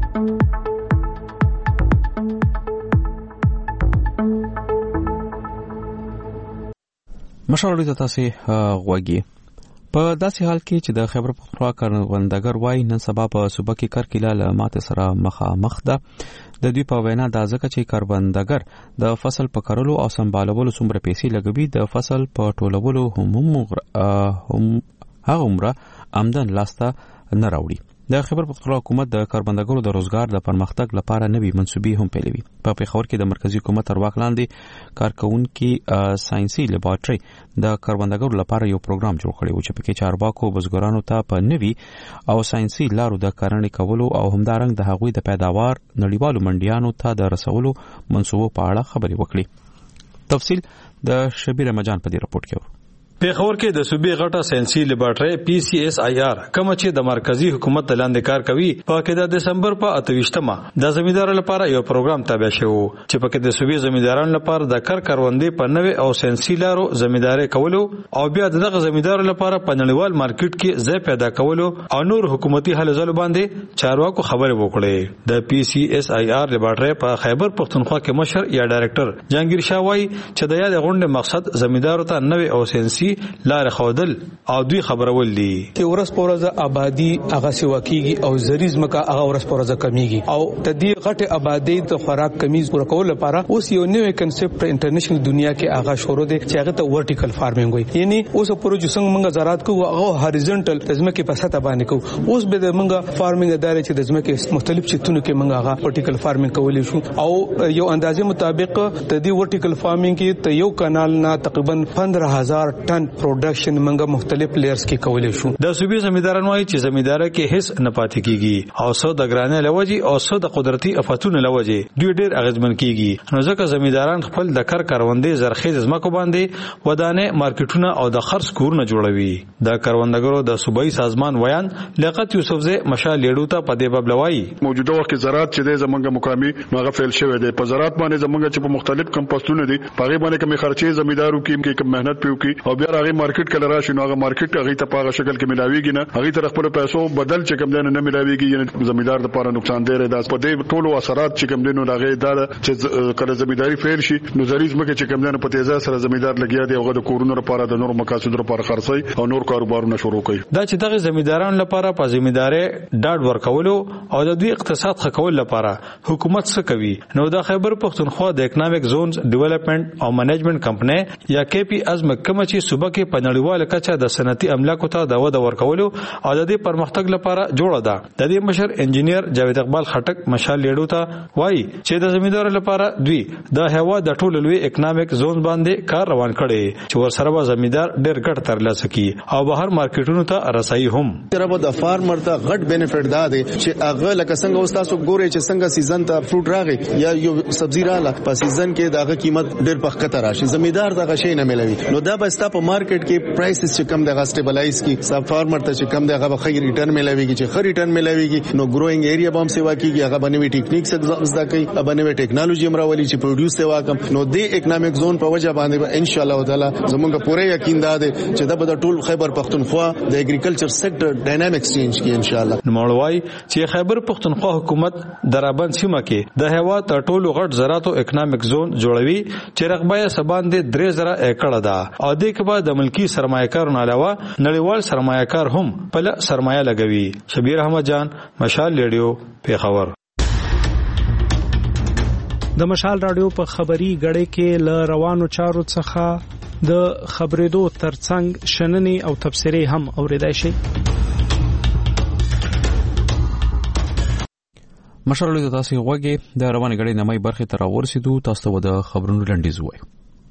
مشال رادیو تاسو غوږی په داسې حال کې چې د خیبر پښتونخوا کروندګر وای نن سبا په صوبه کې کرکیله له ماته سره مخامخ ده. د دوی په وینا دا ځکه چې کروندګر د فصل په کرلو او سمبالولو څومره پیسې لګوي د فصل په ټولولو هم هغه عمره آمدن لاسته نه راوړي. د خیبر پښتونخوا حکومت د کروندګرو د روزګار د پرمختګ لپاره نوي منصوبې هم پیلوي. په پیښور کې د مرکزی حکومت تر واک لاندې کارکونکو ساينسي لیبارټري د کروندګرو لپاره یو پروګرام جوړ کړی و چې پکې چارواکو بزګرانو ته په نوي او ساينسي لارو د کرنې کولو او همدارنګ د هغوی د پیداوار نړیوالو منډیانو ته د رسولو منصوبو په اړه خبرې وکړي. تفصیل د شبیر مجان په دې رپورت کې پیښور کې د صوبې غټه ساينسي لیبارټري PCSIR کوم چې د مرکزی حکومت لاندې کار کوي په کې د دسمبر په 28مه د زمیندارو لپاره یو پروګرام تابع شو چې په کې د صوبې زمیندارانو لپاره د کروندې په نوې او ساينسي لارو زمینداري کولو او بیا دغه زمیندارو لپاره په نړیوال مارکیټ کې ځای پیدا کولو او نور حکومتي هلو ځلو باندې چارواکو خبرې وکړې. د PCSIR لیبارټري په خیبر پښتونخوا کې مشر یا ډایرکټر جهانگیر شاه وایي چې د یاد غونډې مقصد زمیندارو ته نوې او ساينسي لار خودل او دوی خبرول دي چې ورځ په ورځ آبادی هغه سیوا کیږي او زریز مکه هغه ورځ په ورځ کمیږي او د دې غټه آبادی د خوراک کمیز پوره کول لپاره اوس یو نوې کنسپټ انټرنیشنل دنیا کې هغه شروع دي چې هغه ته ورټیکل فارمینګ وایي. یعنی اوس پروژه څنګه موږ زراعت کوو هغه هاریزونټل ځمکې په سطح باندې کوو. اوس به موږ فارمینګ ادارې چې د ځمکې مختلف چتونو کې موږ هغه ورټیکل فارمینګ کولای شو او یو اندازې مطابق د دې ورټیکل فارمینګ کې ته یو کانال نه تقریبا 15000 ټن پروډکشن منګه مختلف لیئرز کې کولای شو. د صوبې زمیندارانو وايي چې زمینداره کې هیڅ نه پاتې کیږي او څو د ګرانه لوجي او څو د قدرتي آفاتونو لوجي دوی ډېر اغیزمن کیږي. نو ځکه زمینداران خپل د کروندې زرخیز ځمکو باندې ودانې مارکیټونه او د خرڅ کورونه جوړوي. د کروندګرو د صوبایي سازمان ویان لیاقت یوسفزی مشال لیډو ته په دې باب لوي موجوده وخت کې زراعت چې د زمونږ مقامي نوغه فعال شوی دی. په زراعت باندې زمونږ چې په مختلف کمپوسټونه دي پاره باندې کوم خرچې زمیندارو کې کوم مهنت پیو کی او بیا هغه مارکیټ کله راشي نو هغه مارکیټ هغه ته په شکل کې ملاويږي نه هغه تر خپل پیسو بدل چې کوم نه ملاويږي یعنی زمیندار لپاره نقصان دی. دا په دې ټولو اثرات چې کوم دینو هغه دار چې کله زمینداری فعال شي نو زریز مکه چې کوم نه په تیزه سره زمیندار لګیا دی هغه د کورونو لپاره د نور مقاصد لپاره خرڅي او نور کاروبارونه شروع کوي. دا چې دغه زمیندارانو لپاره په زمینداري ډاډ ورکولو او د دوی اقتصاد ښه کول لپاره حکومت څه کوي نو د خیبر پښتونخوا د اکونومیک زونز ډیولپمنٹ او منیجمنت کمپنی یا KP ازم کوم چې صوبه کې په نړیواله کچه د صنعتي املاکو ته د وده ورکولو او د دې پرمختګ لپاره جوړه ده. د دې مشر انجینیر جاوید اقبال خټک مشال لیډو ته وایي چې د زمیندارو لپاره دوی د هوا د ټولو لوی اکونومیک زون باندې کار روان کړي چې ورسره به زمیندار ډېر ګټ ترلاسه کړي او بهر مارکیټونو ته رسایي هم. تر به د فارمر ته غټ بینیفټ ده چې هغه لکه څنګه تاسو ګورئ چې څنګه سیزن ته فروټ راغی یا یو سبزی رااله په سیزن کې دغه قیمت ډېر پخکته راشي زمیندار دغه شی نه ملوي نو دا به ستاسو په مارکیټ کې پرایسز چې کم د غاسټیبلایز کی سب فارمر ته چې کم د غو خیر ریټرن ملاويږي چې خیر ریټرن ملاويږي نو ګروینګ ایریا به هم سیوا کیږي هغه باندې ټیکنیک څخه زده کوي باندې ټیکنالوژي امراولي چې پروډوس سیوا کم نو د اکونومیک زون په وجه باندې ان شاء الله تعالی زمونږ پوره یقین ده چې دا به ټول خیبر پختونخوا د اګریکلچر سېکټر ډاینامیکس چینج کی ان شاء الله. نوموړی چې خیبر پختونخوا حکومت درابند سیمه کې د هوا تر ټولو غټ زراعتو اکونومیک زون جوړوي چې رقبه سبان د 3000 ایکړه ده او د کې بعد د ملکی سرمایه‌کارونو علاوه نړیوال سرمایه‌کار هم په سرمایه لګوي. شبیر احمد جان، مشال ریډیو، پیښور. د مشال رادیو په خبري غړې کې ل روانو چارو څخه د خبرېدو ترڅنګ شننې او تبصرې هم اوریدای شي. مشال رادیو تاسو غوږی د روانې غړې نمای برخه تر ورسېدو تاسو د خبرونو لنډیز وایي.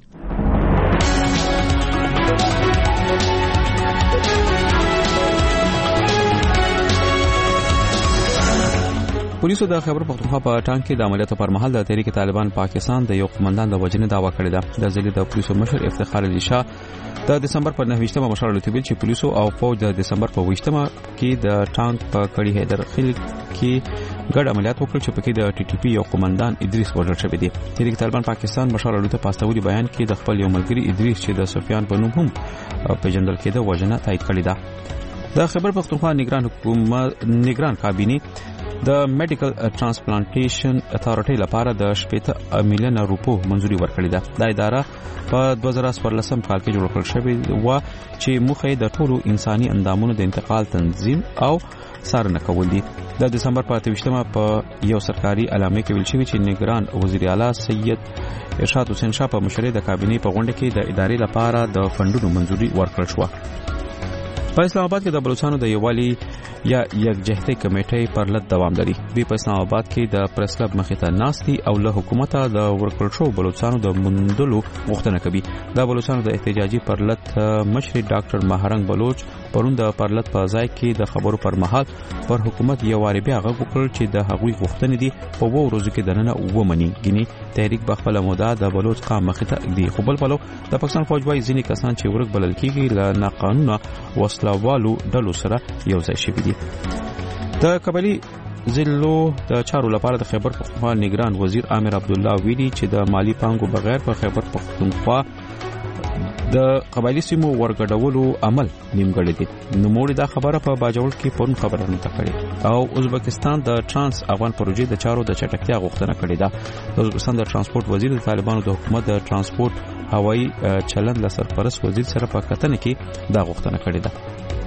پولیسو د خیبر پختونخوا په ټانک کې د عملیاتو پر مهال د تحریک طالبان پاکستان د یو قومندان د وژنې دعوا کړې ده. د ځلې د پولیسو مشر افتخار علي شاه د دسمبر په 9 مشال لوتیبل چې پولیسو او فوج د دسمبر په 20 کې د ټانک په کړي حیدر خیل کې ګډ عملیات وکړ چې پکې د ټي ټي پی یو قومندان ادریس وژل شوی دی. تحریک طالبان پاکستان مشال لوته پاستولي بیان کې د خپل یو ملګری ادریس چې د سفیان په نوم هم پیژندل کېده وژنه تایید کړې ده. د خیبر پختونخوا نگران کابینه د میډیکل ترانسپلانټیشن اتھارټي لپاره د 80 میلیون روپو منځوري ورکړې ده. د اداره په 2014 کال کې جوړ کړل شوی و چې مخه د ټولو انساني اندامونو د انتقال تنظیم او څارنه کول دي. د دسمبر په 28 په یو سرکاري اعلامیه کې ویل شوی چې نگران وزیر اعلی سید ارشاد حسین شاه په مشرۍ د کابینې په غونډه کې د ادارې لپاره د فندونو منځوري ورکړل شو. په اسلام آباد کې د بلوچستان د یووالي یا یکجهتۍ کمیټې پر لټ دوام لري. په اسلام آباد کې د پریس کلب مخې ته ناستي او له حکومت د ورکړل شو بلوچستان د مندلو غوښتنه کوي. د بلوچستان د احتجاجي پر لټ مشر ډاکټر مهرنګ بلوچ پرون د پر لټ په ځای کې د خبرو پر مهال پر حکومت یو واری بیا غږ وکړ چې د هغوی غوښتنې دي په وو ورځو کې دننه ومني. ګینی تحریک بخپله موده د بلوچ قام مخې ته دی. خو بل پلو د پاکستان فوج وايي ځینې کسان چې ورک بلل کیږي له ناقانونه وسلوالو ډلو سره یو ځای شوي دي. د قبایلی ضلعو د چارو لپاره د خیبر پختونخوا نگران وزیر عامر عبد الله ویلي چې د مالی پانګو بغیر په خیبر پختونخوا د قبایلی سیمو ورګډولو عمل نیمګړی دی. نو موږ دا خبره په باجوړ کې پون خبرونه تکړه او ازبکستان د ترانس افغان پروژې د چارو د چټکتیا غوښتنه کړې ده. د ازبکستان د ترانسپورت وزیر د طالبانو د حکومت د ترانسپورت هوایی چلند له سرپرست وزیر سره په کتنه کې دا غوښتنه کړې ده.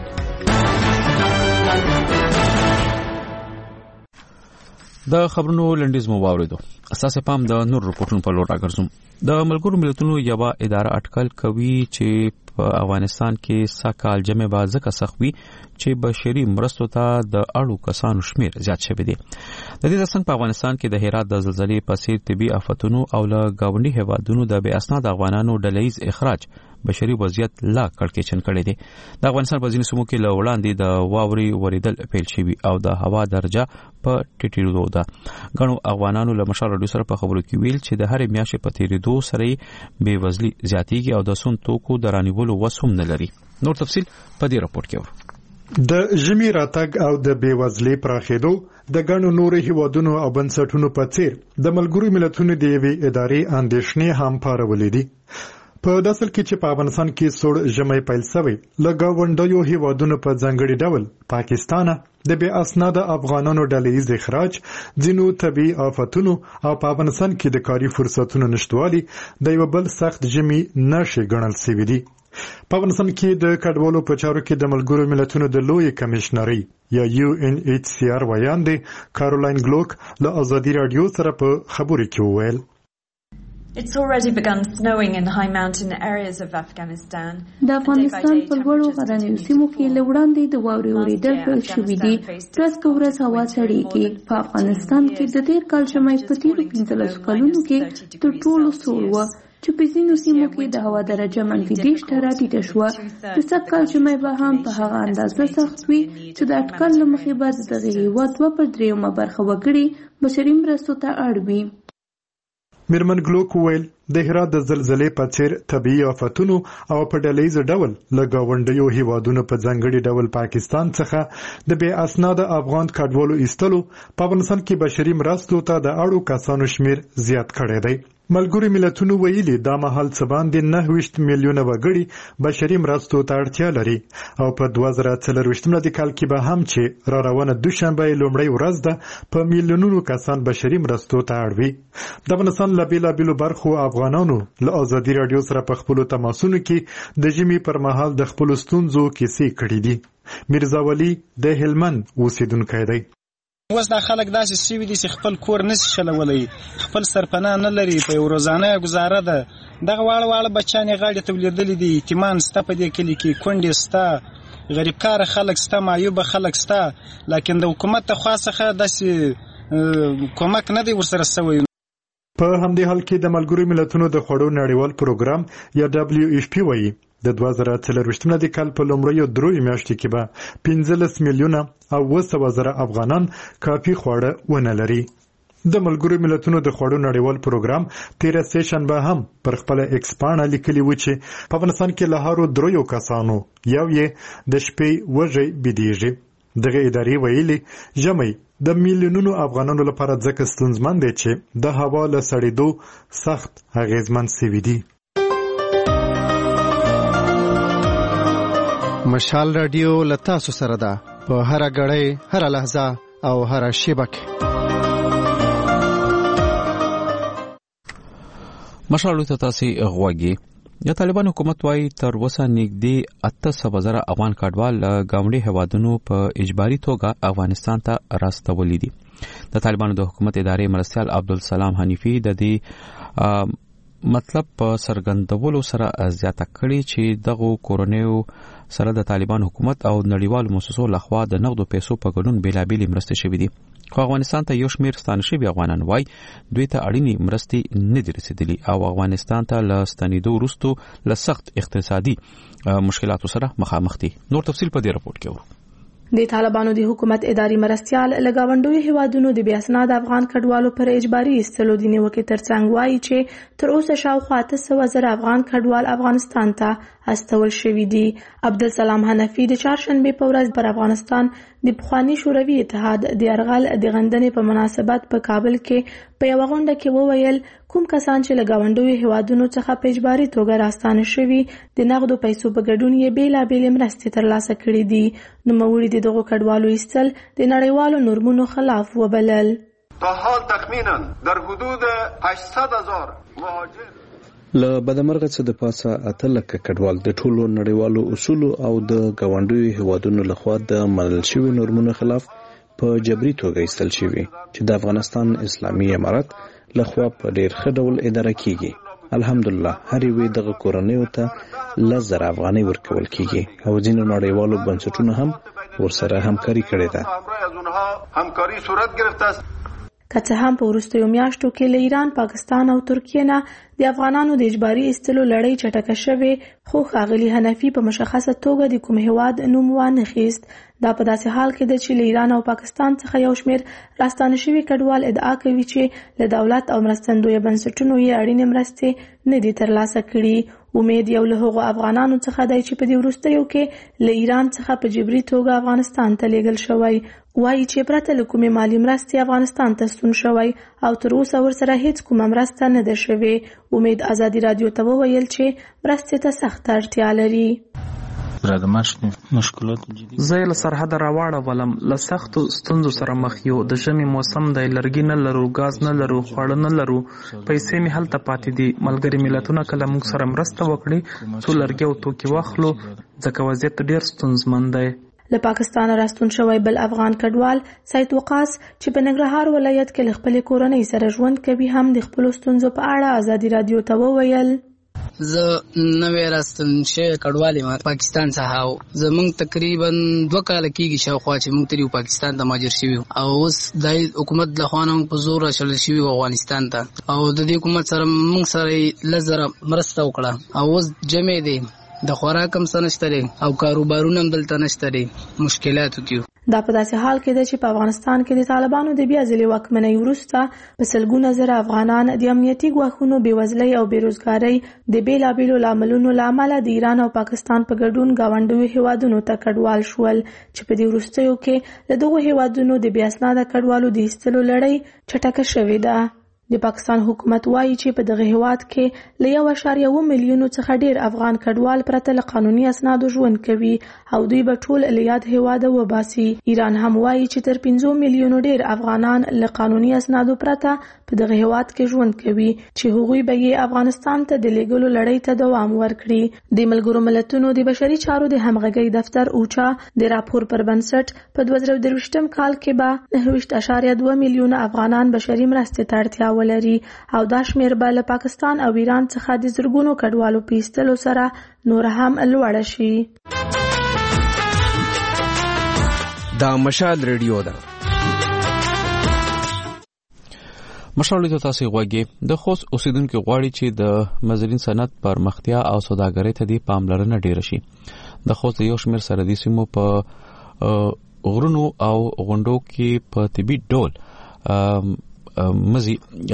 د خبرونو لنډیز مو واوریدو. اساسه پام د نور رپورټونو په لور راګرځم. د ملګرو ملتونو یو اداره اټکل کوي چې په افغانستان کې ساکال جمع بازه سخوي چې بشري مرستو ته د اړو کسانو شمیر زیات شوی دی. د دې څنګه په افغانستان کې د هرات د زلزلې په څیر طبي آفتونو او له گاونډي هیوادونو د بې اسناد افغانانو ډلهیز اخراج بشري وضعیت لا کړکېچن کړی دی. د افغانستان په ځینو سیمو کې له وړاندې د واوري وریدل پیل شوی او د هوا درجه په ټیټېدو ده. غنو افغانانو له مشال رادیو سره په خبرو کې ویل چې د هرې میاشتې په تیریدو سره بې وزلي زیاتیږي او د سون توکو د رانیولو وس هم نه لري. نور تفصیل په دې راپور کې اورو. د ژمي راتګ او د بیوزلۍ پراخېدو د ګڼو نورو هیوادونو او بنسټونو په څیر د ملګرو ملتونو د یوې ادارې اندېښنې هم پارولې دي. په داسل کې چې په افغانستان کې سوړ ژمی پیل شوی له ګاونډیو هیوادونو په ځانګړي ډول پاکستان د بې اسناده افغانانو ډلهیز اخراج، ځینو طبي آفتونو او په افغانستان کې د کاري فرصتونو نشټوالي د یو بل سخت ژمي نښې ګڼل شوي دي. په افغانستان کې د کډوالو په چارو کې د ملګرو ملتونو د لوی کمشنري یا UNHCR ویاندې کارولاین ګلوک له ازادي رادیو سره په خبرو کې وویل It's already begun snowing in high mountain areas of Afghanistan. د افغانستان په لوړو غرنیو سیمو کې له وړاندې د واورې اورېدل پیل شوي دي. ورځ که ورځ هوا سړېږي. په افغانستان کې د تېر کال ژمی په تېرو 15 کلونو کې تر ټولو سوړ و چې په ځینو سیمو کې د هوا درجه -20 ته راټیټه شوه. د سږکال ژمی به هم په هغه اندازه سخت وي چې د اټکل له مخې به د دغه هېواد 2/3 برخه وګړي بشري مرستو ته اړ وي. میرمن ګلوک ویل د هرات د زلزلې په څیر طبيعي آفتونو او په ډلهیز ډول له ګاونډیو هیوادونو په ځانګړي ډول پاکستان څخه د بې اسناده افغان کډوالو ایستلو په افغانستان کې بشري مرستو ته د اړو کسانو شمیر زیات کړی دی. ملګري ملتونو ویلي دا مهال څه باندې 29 میلیونه وګړي بشري مرستو ته اړتیا لري او په 2024 کال کې به هم چې را روانه دوشنبه لومړی ورځ ده په میلیونونو کسان بشري مرستو ته اړوي. د افغانستان له بیلابیلو برخو افغانانو له ازادي رادیو سره په خپلو تماسونو کې د ژمي پر مهال د خپلو ستونزو کیسې کړي دي. میرزا ولی د هلمند اوسیدونکی دی. اوس دا خلک داسې سوي دي چې خپل کور نشي چلولی، خپل سرپناه نه لري، په یو روزانه ګزاره ده. دغه واړه بچیان یې غاړې ته ولیدلي دي، یتیمان سته په دې کلي کې، کونډې سته، غریبکاره خلک سته، معیوبه خلک سته، لکن د حکومت د خوا څخه داسې کومک نه دی ورسره سوی. په همدې حال کې د ملګرو ملتونو د خوړو نړیوال پروګرام یا WFP وایي د 2024 کال په لومړیو 3 میاشتو کې به 15 میلیونه او 200,000 افغانان کافي خواړه ونه لري. د ملګرو ملتونو د خوړو نړیوال پروګرام 13 سیشنبه هم پر خپل ایکس پاڼه لیکلي و چې په افغانستان کې له هارو 3 کسانو یو یې د شپې وږی بيدیږي. دغه ادارې ویلي ژمی د میلیونونو افغانانو لپاره ځکه ستونزمن دی چې د هوا له سړېدو سخت اغیزمن شوي دي. مشال رادیو لتا سو سره ده په هر غړې هر لحظه او هر شیبه کې. مشال ته تاسو غواګي. د طالبان حکومت وايي تر اوسه نږدې 800,000 افغان کډوال ګاونډي هیوادونو په اجباري توګه افغانستان ته راستولي دي. د طالبانو د حکومت ادارې مرستیال عبدالسلام حنیفي د دې مطلب په سرګندولو سره زیاته کړي چې دغه کورونیو سره د طالبان حکومت او نړیوالو مؤسسو لخوا د نقدو پیسو په ګډون بیلابیلي مرستې شوې دي. خو افغانستان ته یو شمیر ستانه شوي افغانان وایي دوی ته اړینې مرستې نه دي رسیدلي او افغانستان ته له ستنېدو وروسته له سخت اقتصادي مشکلاتو سره مخامخ دي. نور تفصیل په دې راپورټ کې ورو. د طالبانو د حکومت اداري مرستیال لګاونډوي هیوادونو د بیا اسناد افغان کډوالو پر اجباري استلو د نیوکې ترڅنګ وایي چې تر اوسه شاوخوا 800,000 افغان کډوال افغانستان ته استول شوي دي. عبدالسلام حنفي د چهارشنبه په ورځ پر افغانستان د پخوانی شوروي اتحاد د یرغل د غندنې په مناسبت په کابل کې په یو غونډه کې وویل کوم کسان چې لګاونډوي هیوادونو څخه په اجباري توګه راستانه شوي د نقدو پیسو په ګډون یې بیلابېلې مرستې ترلاسه کړي دي. نوموړي د دغو کډوالو ایستل د نړیوالو نورمونو خلاف وبلل. تا حال تخمینا در حدود 800,000 مهاجر له بدمرغه څخه د پاسه 8 لک کډوال د ټولو نړیوالو اصولو او د ګاونډیو هیوادونو لخوا د منل شوی نورمونو خلاف په جبري توګه ایستل شوی چې د افغانستان اسلامي امارات لخوا په ډیر ښه ډول اداره کیږي. الحمدلله هر یو دغه کورنیو ته 10,000 افغانۍ ورکول کیږي او ځینو نړیوالو بنسټونو هم ورسره همکاري کړې ده. همکاري صورت گرفته است. که څه هم په وروستیو میاشتو کې له ایران، پاکستان او ترکیې نه د افغانانو د اجباري ایستلو لړۍ چټکه شوې، خو ښاغلي حنفي په مشخصه توګه د کوم هیواد نوم وانخیست. دا په داسې حال کې ده چې له ایران او پاکستان څخه یو شمېر راستانه شوي کډوال ادعا کوي چې له دولت او مرستندویه بنسټونو یې اړینې مرستې نه دي ترلاسه کړي. امید یو له هغو افغانانو څخه دی چې په دې وروستیو کې له ایران څخه په جبري توګه افغانستان ته لیږل شوی. وایي چې پرته له کومې مالي مرستې افغانستان ته ستون شوی او تر اوسه ورسره هیڅ کومه مرسته نه ده شوې. امید ازادي رادیو ته وویل چې مرستې ته سخته اړتیا لري. زه له سرحد راواړولم، له سختو ستونزو سره مخ یو. د ژمي موسم دی، لرګي نه لرو، ګاز نه لرو، خواړه نه لرو، پیسې مې هلته پاتې دي. ملګري ملتونه کله موږ سره مرسته وکړي څو لرګي او توکي واخلو، ځکه وضعیت ډیر ستونزمن دی. له پاکستان راستون شوی بل افغان کډوال سید وقاص چې په ننګرهار ولایت کې له خپلې کورنۍ سره ژوند کوي هم د خپلو ستونزو په اړه ازادي رادیو ته وویل. زه نوې راستون شوی کډوال یم پاکستان څخه. زمونږ تقریبا 2 کاله کېږي شاوخوا چې موږ ترې پاکستان ته مهاجر شوي او اوس د حکومت لخوا نه موږ په زور راچلل شوي افغانستان ته او د دې حکومت سره موږ سره 10,000 مرسته وکړه او اوس جمع دی، د خوراک هم څه نشته دی او کاروبارونه هم دلته نشته دی، مشکلاتو کې. دا په داسې حال کې ده چې په افغانستان کې د طالبانو د بیا ځلې واکمنۍ وروسته په سلګونه زره افغانان د امنیتي ګواښونو بېوزلۍ او بېروزګارۍ د بېلابېلو لاملونو له امله د ایران او پاکستان په ګډون ګاونډیو هیوادونو ته کډوال شول چې په دې وروستیو کې له دغو هیوادونو د بې اسناده کډوالو د ایستلو لړۍ چټکه شوې ده. د پاکستان حکومت وایي چې په دغه هیواد کې له 1.1 میلیونو څخه ډیر افغان کډوال پرته له قانوني اسنادو ژوند کوي او دوی به ټول له یاد هیواده وباسي. ایران هم وایي چې تر 5 میلیونو ډیر افغانان له قانوني اسنادو پرته په دغه هیواد کې ژوند کوي چې هغوی به یې افغانستان ته د لیږلو لړۍ ته دوام ورکړي. د ملګرو ملتونو د بشري چارو د همغږۍ دفتر اوچا د راپور پر بنسټ په 2023 کال کې به 9.2 میلیونه افغانان بشري مرستې ته اړتیا ولري او دا شمېر به له پاکستان او ایران څخه د زرګونو کډوالو په ایستلو سره نور هم لوړه شي. دا مشال ریډیو ده. مشال ریډیو تاسو غوږی د خوست اوسیدونکو غواړي چې د مزرین صنعت پرمختیا او سوداګرۍ ته د پاملرنه ډیر شي. د خوست یو شمېر سرحدي سیمو په غرونو او غونډو کې په طبي ډول مزي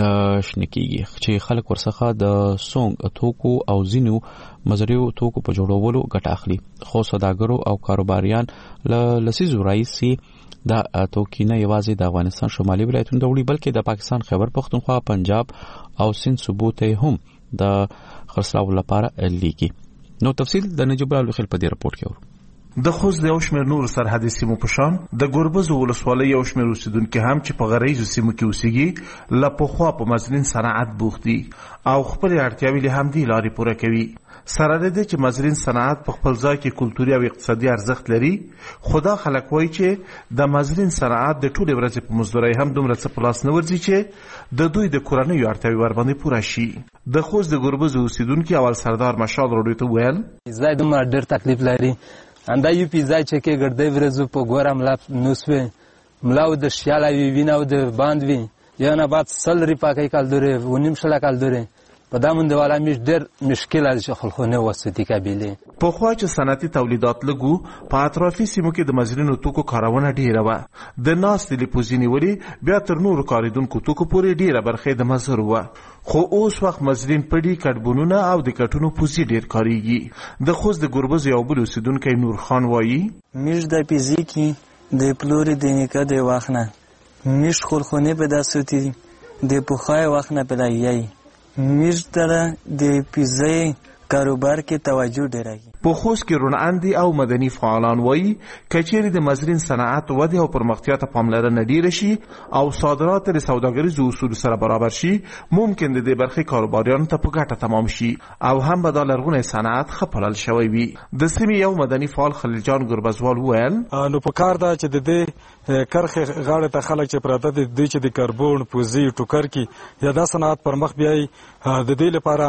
شنکیږي چې خلک ورڅخه د سونګ توکو او زینو مزریو توکو په جوړولو ګټه اخلي. خو سوداګرو او کاروباریان له لسیزو راځي دا توکي نه یوازې د افغانستان شمالي ولایتونو ته وړي بلکې د پاکستان خیبر پختونخوا، پنجاب او سند صوبو ته هم د خرڅلاو لپاره لیږي. نو تفصیل د نجیب الله خلیل په دې رپورت کې ورو. د خوست د یو شمېر نور سرحدي سیمو په شان د ګوربزو ولسوالۍ یو شمېر اوسیدونکي هم چې په غریزو سیمو کې اوسېږي له پخوا په مزرین صنعت بوخت دي او خپلې اړتیاوې له همدې لارې پوره کوي. سره د دې چې مزرین صنعت په خپل ځای کې کلتوري او اقتصادي ارزښت لري، خو دا خلک وایي چې د مزرین صنعت د ټولې ورځې په مزدورۍ هم دومره څه په لاس نه ورځي چې د دوی د کورنیو اړتیاوې ورباندې پوره شي. د خوست د ګوربزو اوسیدونکي اول سردار مشال راډیو ته ویل ځای دومره ډېر تکلیف لري. انده یو پیزای چې کې ګرځي ورځو په ګوره ملا نوسوي ملاو د شیاله وی ویناو د باند وی یا نه بعد سل ری پاکي کال دوره ونیم شلا کال دوره په دامن دیواله مش ډېر مشکل از خلخونه وسدي قبيله. په خوا چې صنعتي تولیدات لګو په اطرافي سیمو کې د مزرینو توکو کارونه ډیره و. د ناس د لپوزینی ولی بیا تر نورو کاریدونکو توکو پورې ډیره برخه د مزر و. خو اوس وخت مزرین پړي کډبونونه او د کټونو پوزي ډیر کاریږي. د خوست د ګوربز یو بل اوسیدونکو نور خان وایي مش د فزیکی د پلوري د نیکه د واخنه مش خلخونه په داسوتی د پوخای واخنه پلایي مش تر د پیزای کاروبار کې توجه ډیره. په خوست کې روناندي او مدني فعالان وایي کچېری د مزرین صنعت وده او پرمختیا ته پاملرنه ډیره شي او صادرات د سوداګریزو اصول سره برابر شي، ممکن د دې برخې کاروباریانو ته په ګټه تمام شي او هم به د لرغونی صنعت خپلل شوی وي. د سیمې یو مدني فعال خلیل جان ګربزوال وویل نو په کار دا چې د دې کرخه غاړه ته خلک چې پراته دي چې د کاربون پوزي ټوکر کې یا د صنعت پر مخ بیاي د دې لپاره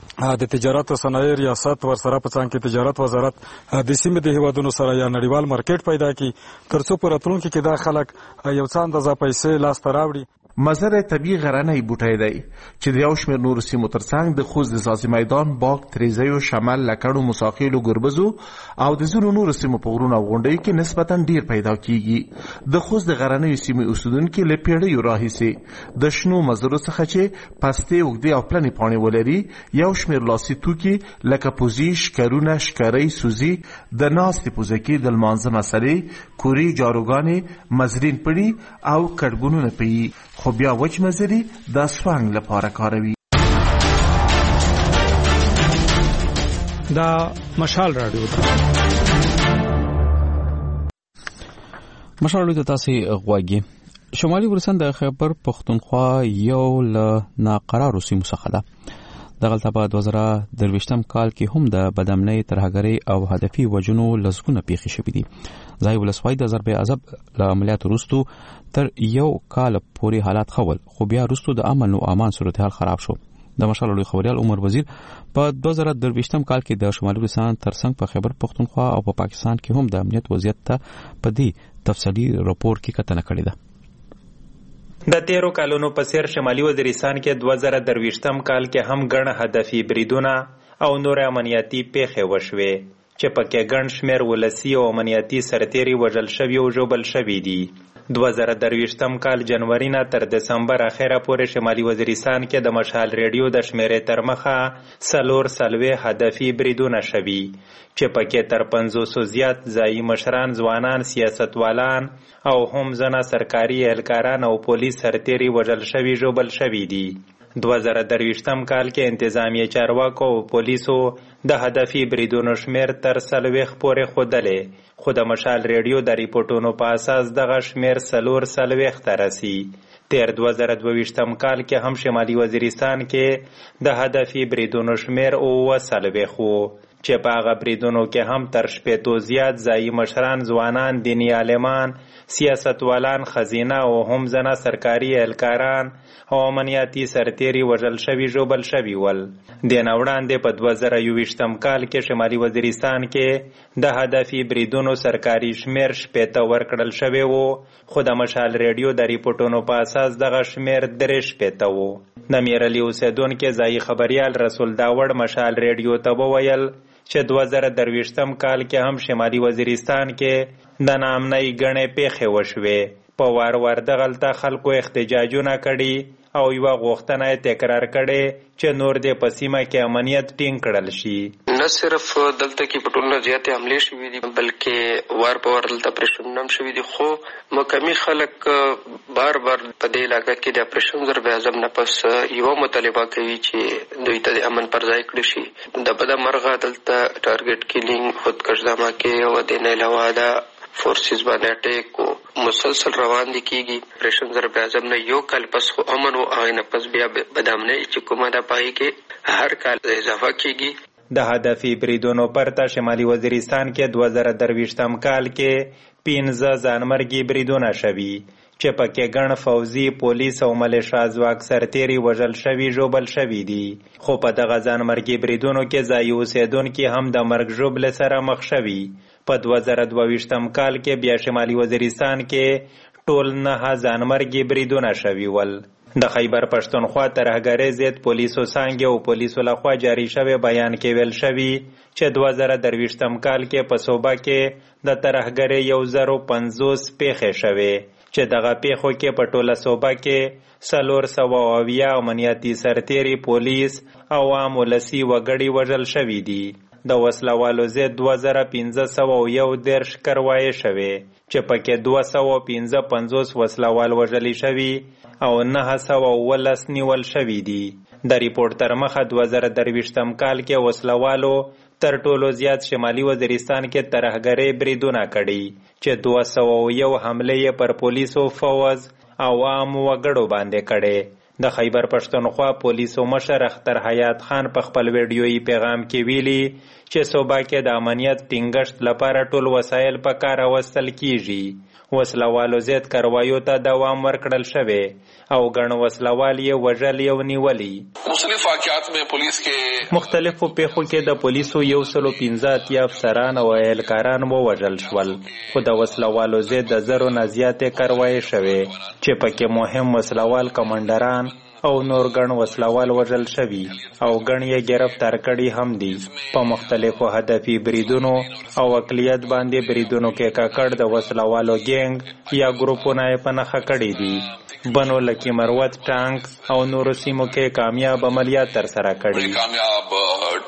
د تجارت او صنایع ریاست ورسره په څنګ کې تجارت وزارت د سیمې د هیوادونو سره یا نړیوال مارکیټ پیدا کړي ترڅو په راتلونکي کې دا خلک یو څه اندازه پیسې لاس ته راوړي. مزر طبیعي غرنی بوټی دی چې د یو شمېر نورو سیمو ترڅنګ د خوست د ځاځي میدان، باغ، تریزیو، شمال، لکړو، مساقیلو، ګربزو او د ځینو نورو سیمو په غرونو او غونډیو کې نسبتا ډیر پیدا کیږي. د خوست د غرنیو سیمې اوسیدونکي له پیړیو راهیسې د شنو مزرو څخه چې پستې، اوږدې او پلنې پاڼې ولري یو شمېر لاسي توکي لکه پوزي، شکرونه، شکرۍ، سوزي، د ناستې پوزکي، د لمانځه مسلې، کوري، جاروګانې، مزرین پړي او کډبونونه پي. خو بیا وچ مزري د سوانګ لپاره کاروي. دا مشال راډیو ده. مشال راډیو تاسو غواګي. شمالي ورسند د خیبر پختونخوا یو له ناقرارو سیمو څخه ده. دغلته په 2023 کال کې هم د بدامنۍ، ترهګرۍ او هدفي وجنو لسګونه پیښې شوې دي. ځای ولسوالۍ د ضرب عذاب له عملیات وروسته تر یو کال پورې حالات خول، خو بیا وروسته د امن او امان صورتحال خراب شو. د مشال راډیو خبريال عمر وزیر په 2023 کال کې د شمالي ولسان ترڅنګ په خیبر پختونخوا او په پاکستان کې هم د امنیت وضعیت ته په دې تفصیلي راپور کې کتنه کړې ده. د 13 کالونو په سیر شمالي وزیرستان کې 2023 کال کې هم ګڼ هدفي بریدونه او نور امنیتي پیښې وشوې چې پکې ګڼ شمېر ولسي او امنیتي سرتیري وژل شوي او ژوبل شوي دي. 2023 کال جنوري نه تر دسمبر اخره پورې شمالي وزیرستان کې د مشال ریډیو د شمیرې تر مخه 4 هدفي بریدونه شوي چې پکې تر 500 زیات ځایي مشران، ځوانان، سیاستوالان او هم ځنه سرکاري اهلکاران او پولیس سرتیري وژل شوي ژوبل شوي دي. 2023 کال کې انتظامی چارواکو او پولیسو د هدفي بریدونو شمیر تر 40 پورې ښودلې، خو د مشال ریډیو د ریپورټونو په اساس دغه شمیر 40 ته رسي. تیر 2022 کال کې هم شمالي وزیرستان کې د هدفي بریدونو شمیر 40 وو چې په هغه بریدونو کې هم تر 80 زیات ځایي مشران، ځوانان، دینی عالمان، سیاستوالان، خزینه او هم ځنه سرکاري اهلکاران او امنیتي سرتیري وژل شوي ژوبل شوي ول. د نه وړاندې په 2021 کال کې شمالي وزیرستان کې د هدفي بریدونو سرکاري شمیر 80 ورکړل شوی وو، خو د مشال ریډیو د ریپورټونو په اساس دغه شمیر 83 وو. د میرعلي اوسیدونکو ځایي خبریال رسول داوړ مشال ریډیو ته وویل چې 2023 کال کې هم شمالي وزیرستان کې د ناامنۍ ګڼې پیښې وشوې. په وار وار دغلته خلکو احتجاجونه کړي او یوه غوښتنه یې تکرار کړې چې نور دې په سیمه کې امنیت ټینګ کړل شي. نه صرف دلته کې په ټولنه زیاتې حملې شوي دي بلکې وار په وار دلته اپریشنونه هم شوي دي، خو مقامي خلک بار بار په دې علاقه کې د اپریشن ضرب اعظم نه پس یوه مطالبه کوي چې دوی ته د امن پر ځای کړی شي. د بده مرغه دلته ټارګټ کیلینګ، خودکش دھماکې او د نه علاوه د فورسز باندې اٹیک مسلسل روان دي کیږي. اپریشن ضرب اعظم نه یو کال پس خو امن او هغه نه پس بیا بدامنۍ چې کومه ده پای کې هر کال اضافه کیږي. د هدفي بریدونو پرته شمالي وزیرستان کې 2023 کال کې 15 ځانمرګي بریدونه شوي چې پکې ګڼ فوزي، پولیس او ملیشا ځواک سرتیري وژل شوي ژوبل شوي دي، خو په دغه ځانمرګي بریدونو کې ځایي اوسیدونکي هم د مرګ ژوبلې سره مخ شوي. په 2022 کال کې بیا شمالي وزیرستان کې ټول 9 ځانمرګي بریدونه شوي ول. د خیبر پښتونخوا ترهګرۍ ضد پولیسو څانګې او پولیسو لخوا جاری شوی بیان کې ویل شوي چې 2023 کال کې په صوبه کې د ترهګرۍ 1050 پیښې شوې چې دغه پیښو کې په ټوله صوبه کې 470 امنیتي سرتیري، پولیس او عام ولسي وګړي وژل شوي دي. د وسلوالو ضد 2501 کروایې شوې چې پکې 255 وسلوال وژلي شوي او 919 نیول شوي دي. د ریپورت تر مخه 2023 کال کې وسلوالو تر ټولو زیات شمالي وزیرستان کې ترهګرۍ بریدونه کړي چې 201 حملې پر پولیسو، فوز او عام وګړو باندې کړي. د خیبر پښتونخوا پولیسو مشر اختر حیات خان په خپل ویډیویي پیغام کې ویلي چې صوبه کې د امنیت ټینګښت لپاره ټول وسایل په کار واستل کیږي. وسلوالو ضد کاروایو ته دوام ورکړل شوی او ګڼ وسلوال یې وژلي او نیولي. مختلف واقعات میں پولیس کې مختلفو پیښو کې د پولیسو 115 افسران او اهلکاران ووژل شول، خو د وسلوالو ضد د 1000 نه زیاتې کاروایې شوې چې پکې مهم وسلوال کمانډران او نور ګڼ وسلوال وژل شوي او ګڼ یې گرفتار کړي هم دي. په مختلفو هدفي بریدونو او اقلیت باندې بریدونو کې کاکړ د وسلوالو ګینګ یا ګروپونه یې په نښه کړي دي. بنو لکی مروت، ټانک او نورو سیمو کې کامیاب عملیات ترسره کړي.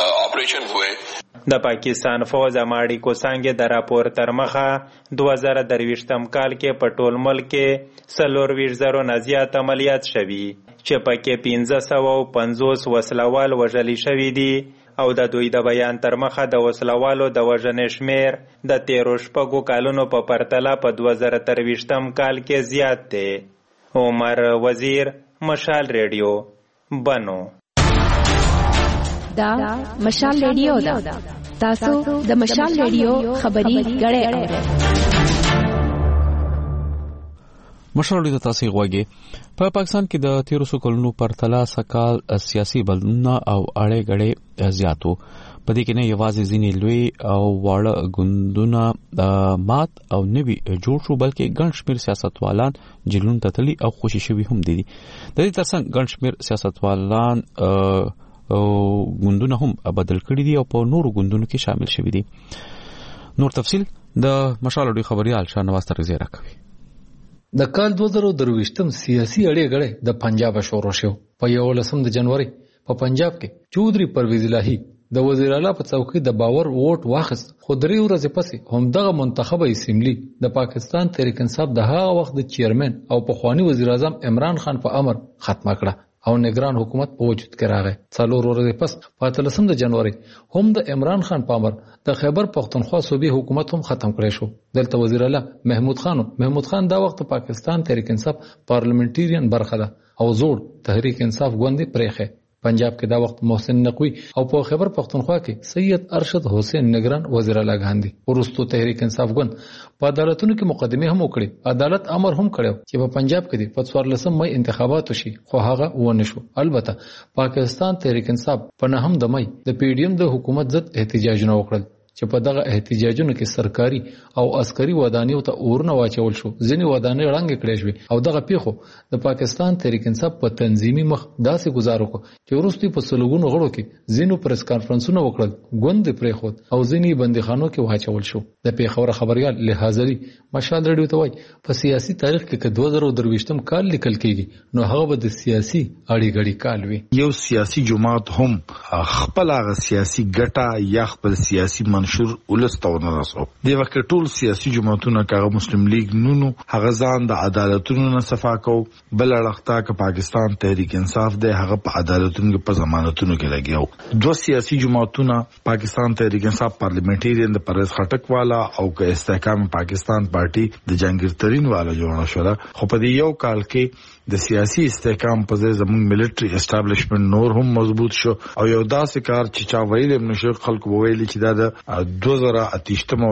د پاکستان فوج اماړي کو څنګه د راپور تر مخه 2023 کال کې په ټول ملک کې 40,000 نه زیات عملیات شوي چې پکې 1550 وسلوال وژلي شوي دي او د دوی د بیان تر مخه د وسلوالو د وژنې شمیر د 13 کالونو په پرتله په 2023 کال کې زیات دی. عمر وزیر، مشال ریډیو، بنو. دا مشال ریډیو دا تاسو د مشال ریډیو خبري غړې اورئ. مشال ریډیو تاسو غوږی په پاکستان کې د 1300 کلونو پرتله سکال سیاسي بدلونونه او اړې غړې زیاتو. په دې کې نه یوازې ځینې لوی او واړه ګوندونه مات او نوي جوړ شو بلکې ګڼ شمېر سیاستوالان جیلونو ته تللي او خوشي شوي هم دي. د دې ترڅنګ ګڼ شمېر سیاستوالان ګوندونه هم بدل کړي دي او په نورو ګوندونو کې شامل شوي دي. نور تفصيل د مشال اډو خبريال شاهنواز ترغزی راکوي. د کال 2023 سیاسي اړیګړې د پنجاب شروع شو. په 11 د جنوري په پنجاب کې چودري پرویز الهی د وزیر اعلی په څوکۍ د باور ووټ واخیست، خو درې ورځې پسې همدغه منتخبه اسمبلی د پاکستان تحریک انصاف د هغه وخت د چیرمن او پخوانی وزیر اعظم عمران خان په امر ختمه کړه او نگران حکومت په وجود کې راغی. 4 ورځې پس په 13 د جنوري هم د عمران خان په امر د خیبر پختونخوا صوبې حکومت هم ختم کړی شو. دلته وزیر اعلی محمود خان دا وخت پاکستان تحریک انصاف پارلیمنټریان برخه ده او زوړ تحریک انصاف ګوند پرېخه. پنجاب کې دا وخت محسن نقوی او په خیبر پختونخوا کې سید ارشد حسین نگران وزیر اعلی غاندي. ورستو تحریک انصاف ګوند په عدالتونو کې مقدمه هم وکړي. عدالت امر هم کړو چې په پنجاب کې په 14 مې انتخابات وشي، خو هغه ونه شو. البته پاکستان تحریک انصاف په 9 د مې د PDM د حکومت ضد احتجاجونه وکړل چې په دغه احتجاجونو کې سرکاري او عسکري ودانیو ته اورونه واچول شو. ځینې ودانۍ ړنګې کړې شوې او دغه پیښو د پاکستان تحریک انصاف په تنظیمي مخ داسې گزار وکړ چې وروسته په سلګونو غړو کې ځینو پریس کانفرنسونه وکړل، ګوند پرېښود او ځینې بندیخانو کې واچول شو. د پیښور خبريال لحاظري مشال رادیو ته وایي په سیاسي تاریخ کې 2023 کال لیکل کېږي نو هغه به د سیاسي اړیګړې کال وي. یو سیاسي جماعت هم خپل هغه سیاسي ګټه یا خپل سیاسي منشور ولستونه راسو. د وخت ټول سیاسي جماعتونه کاغه مسلم لیگ نونو هغه ځان د عدالتونو نه صفا کو، بل اړختا ک پاکستان تحریک انصاف د هغه په عدالتونو په ضمانتونو کې لګیاو. دوه سیاسي جماعتونه پاکستان تحریک انصاف پارلیمنټریان د پرز خټک والا او ک استحکام پاکستان پارټي د جنگیر ترين والا جوړه شوه. خو په یو کال کې د سیاسي استحکام په ځای زموږ ملټري اسټابلیشمنت نور هم مضبوط شو او یو داسې کار چې چا ویل نشو خلکو ویل چې دا د 2018 او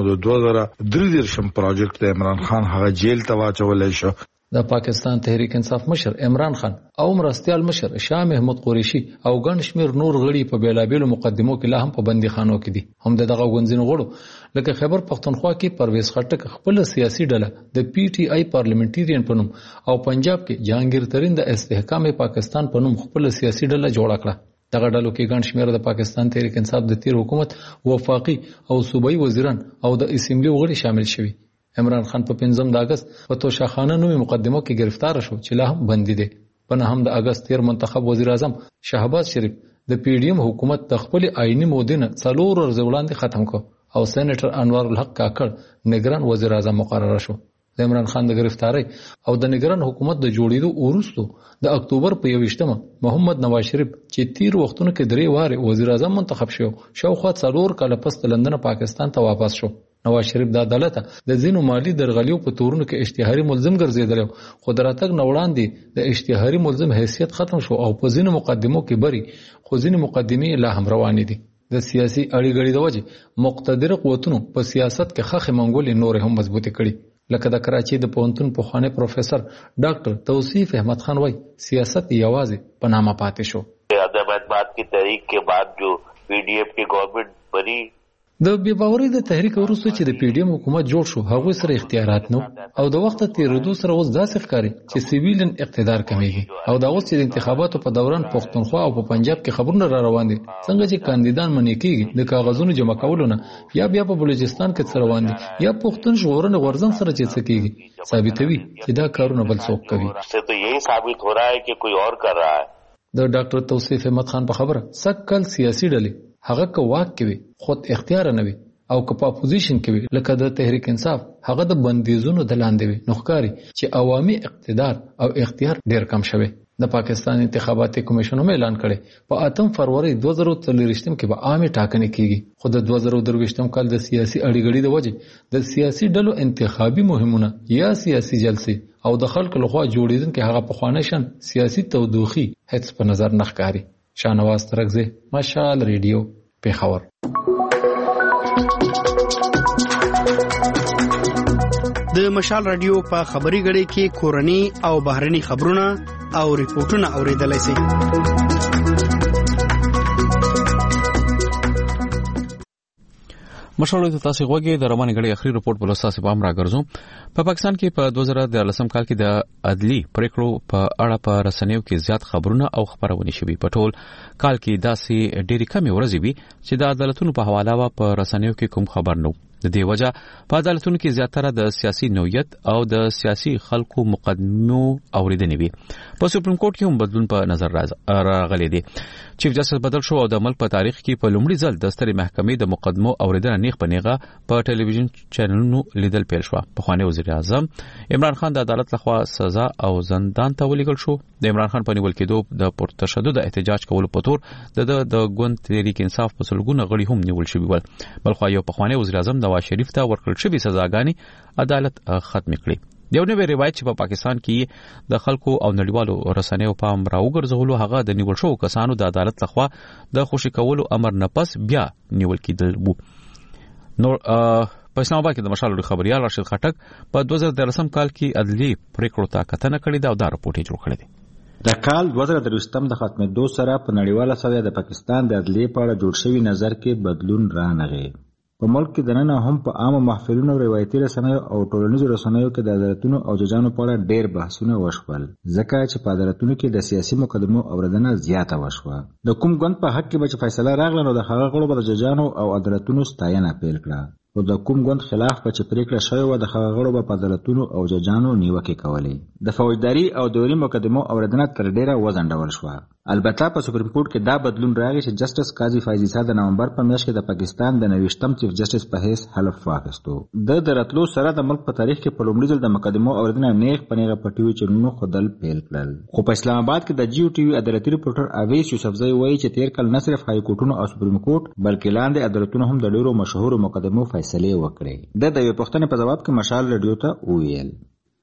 2023 پروجیکټ د عمران خان هغه جیل ته واچول شو. د پاکستان تحریک انصاف مشر عمران خان او مرستيال مشر شاه محمود قریشي او ګڼ شمیر نور غړي په بیلابېلو مقدمو کې لا هم په بندیخانو کې دي. هم دغه غونځینو غړو لکه خیبر پختونخوا کې پرویز خټک خپل سیاسي ډله د PTI پارلیمنټریان په نوم او پنجاب کې جهانگیر ترين د استحکام پاکستان په نوم خپل سیاسي ډله جوړه کړه. دغه ډلو کې ګڼ شمیر د پاکستان تحریک انصاف د تیر حکومت وفاقي او صوبایي وزیران او د اسمبلی غړي شامل شوي. عمران خان په 15 د اگست په توشاخانه نومي مقدمه کې گرفتار شو چې لا هم بندي دي. په 9 د اگست تیر منتخب وزیر اعظم شهباز شریف د PDM حکومت د خپل آئینی مودینه 4 ورځې وړاندې ختم کو او سېنیټر انوار الحق کاکړ نگران وزیر اعظم مقرر شو. د عمران خان د گرفتاری او د نگران حکومت د جوړېدو وروسته د اکتوبر په 21 محمد نواز شریف چې تیر وختونو کې 3 واره وزیر اعظم منتخب شو شاوخوا 4 کال پس لندن پاکستان ته واپس شو. نواز شریف د عدالت د زینو مالی درغلیو په تورونو کې اشتهاري ملزم ګرځیدل خو دراتګ نوړاندې د اشتهاري ملزم حیثیت ختم شو او په زینو مقدمو کې بری خو زینو مقدمي لا هم روانې دي. د سیاسي اړیګړې د وجه مقتدر قوتونو په سیاست کې خخې منګولې نور هم مضبوطې کړي. لکه د کراچي د پوهنتون پخوانی پروفیسر ډاکټر توصیف احمد خان وای سیاست یوازې په نامه پاتې شو. आजाद की तहरीक के बाद जो PDM की गवर्नमेंट बनी د بې باورۍ د تحریک وروسته چې د PDM حکومت جوړ شو هغه سره اختیارات نو او د وخت تیرېدو سره اوس داسې ښکاري چې سیویلن اقتدار کمیږي او دا اوس چې د انتخاباتو په دوران پښتونخوا او په پنجاب کې خبرونه را روان دي څنګه چې کاندیدان منې کېږي د کاغذونو جمع کولونه یا بیا په بلوچستان کې څه روان دي یا پښتون ژغورنې غورځنګ سره چې څه کېږي ثابتوي چې دا کارونه بل څوک کوي. तो यही साबित हो रहा है कि कोई और कर रहा है. د ډاکټر توصیف احمد خان په خبره سکل سیاسي ډلې هغه که واک کوي خود اختیار نه وي او که په اپوزیشن کې وي لکه د تحریک انصاف هغه د بندیزونو د لاندې وي نو ښکاري چې عوامي اقتدار او اختیار ډیر کم شوی. د پاکستان انتخاباتي کمیشن هم اعلان کړي په 8 فروری 2023 کې به عامه ټاکنې کیږي خو د 2023 کال د سیاسي اړیګړې د وجه د سیاسي ډلو انتخابي مهمونه یا سیاسي جلسې او د خلکو لخوا جوړیدونکو هغه په خوانشن سیاسي تودوخي هیڅ په نظر نه ښکاري. شاهنواز ترغزی مشال ریډیو پیښور. د مشال رادیو په خبري غړي کې کورني او بهرني خبرونه او ریپورتونه اوریدلای شئ. مشالو تاسو غوږی د رواني غړي اخري رپورت بل اساس په امر راګرځو په پاکستان کې په 2013 کال کې د عدلي پریکړو په اړه په رسنیو کې زیات خبرونه او خبرونه شوي په ټول کال کې داسې ډېری کمی ورځې وي چې د عدالتونو په حواله په رسنیو کې کوم خبر نه د دې وجه په عدالتونو کې زیاتره د سیاسي نوعیت او د سیاسي خلکو مقدمو اوریدنې وي په سپریم کورټ کې هم بدلون په نظر راغلی دی چیف جسټس بدل شو او د ملک په تاریخ کې په لومړي ځل د سترې محکمې د مقدمو اوریدنه نیغ په نیغه په ټلویزیون چینلونو لیدل پیل شو په خواني وزیر اعظم عمران خان د عدالت لخوا سزا او زندان ته ولېږل شو د عمران خان په نیول کېدو د پرتشدد احتجاج کولو په تور د ګوند تحریک انصاف په سلګونه غړي هم نیول شوي ول بلخو یو په خواني وزیر اعظم نواز شریف ته ورکړل شوی سزاګانی عدالت ختم کړي یو نوې روایت چې په پاکستان کې د خلکو او نړیوالو رسنیو پام راوګرځولو هغه د نیول شو کسانو د عدالت لخوا د خوشی کولو امر نه پس بیا نیول کېدل وو نو په اسلام آباد کې د مشال خبريال راشد خټک په 2013 کال کې عدلي پریکړو ته کتنه کړې ده او دا رپورټ جوړ کړی دی د کال 2023 د ختمېدو سره په نړیواله سطح د پاکستان د عدلي په اړه جوړ شوی نظر کې بدلون رانغی په ملک کې دننه هم په عامه محفلونو روایتي رسنیو او ټولنیزو رسنیو کې د عدالتونو او ججانو په اړه ډېر بحثونه وشول ځکه چې په عدالتونو کې د سیاسي مقدمو اوریدنه زیاته وشوه د کوم ګوند په حق کې به فیصله راغله نو د هغه غړو به د ججانو او عدالتونو ستاینه پیل کړه او د کوم ګوند خلاف به چې پریکړه شوې وه د هغه غړو به په عدالتونو او ججانو نیوکې کولې د فوجداري او دوري مقدمو اوریدنه تر ډېره وځنډول شوه البته په سپریم کورټ کې دا بدلون راغی چې جسټس قاضي فایز عیسی د نومبر په میاشت کې د پاکستان د 29م چیف جسټس په حیث حلف واخیستو د راتلو سره د ملک په تاریخ کې په لومړي ځل د مقدمو اوریدنه نیغ په نیغه په ټي وي چینلونو ښودل پیل کړل خو په اسلام آباد کې د جیو ټي وي عدالتي رپورټر اویس یوسفزی وایي چې تیر کال نه صرف های کورټونو او سپریم کورټ بلکې لاندې عدالتونو هم د ډېرو مشهورو مقدمو فیصلې وکړې د یوې پوښتنې په جواب کې مشال ریډیو ته وویل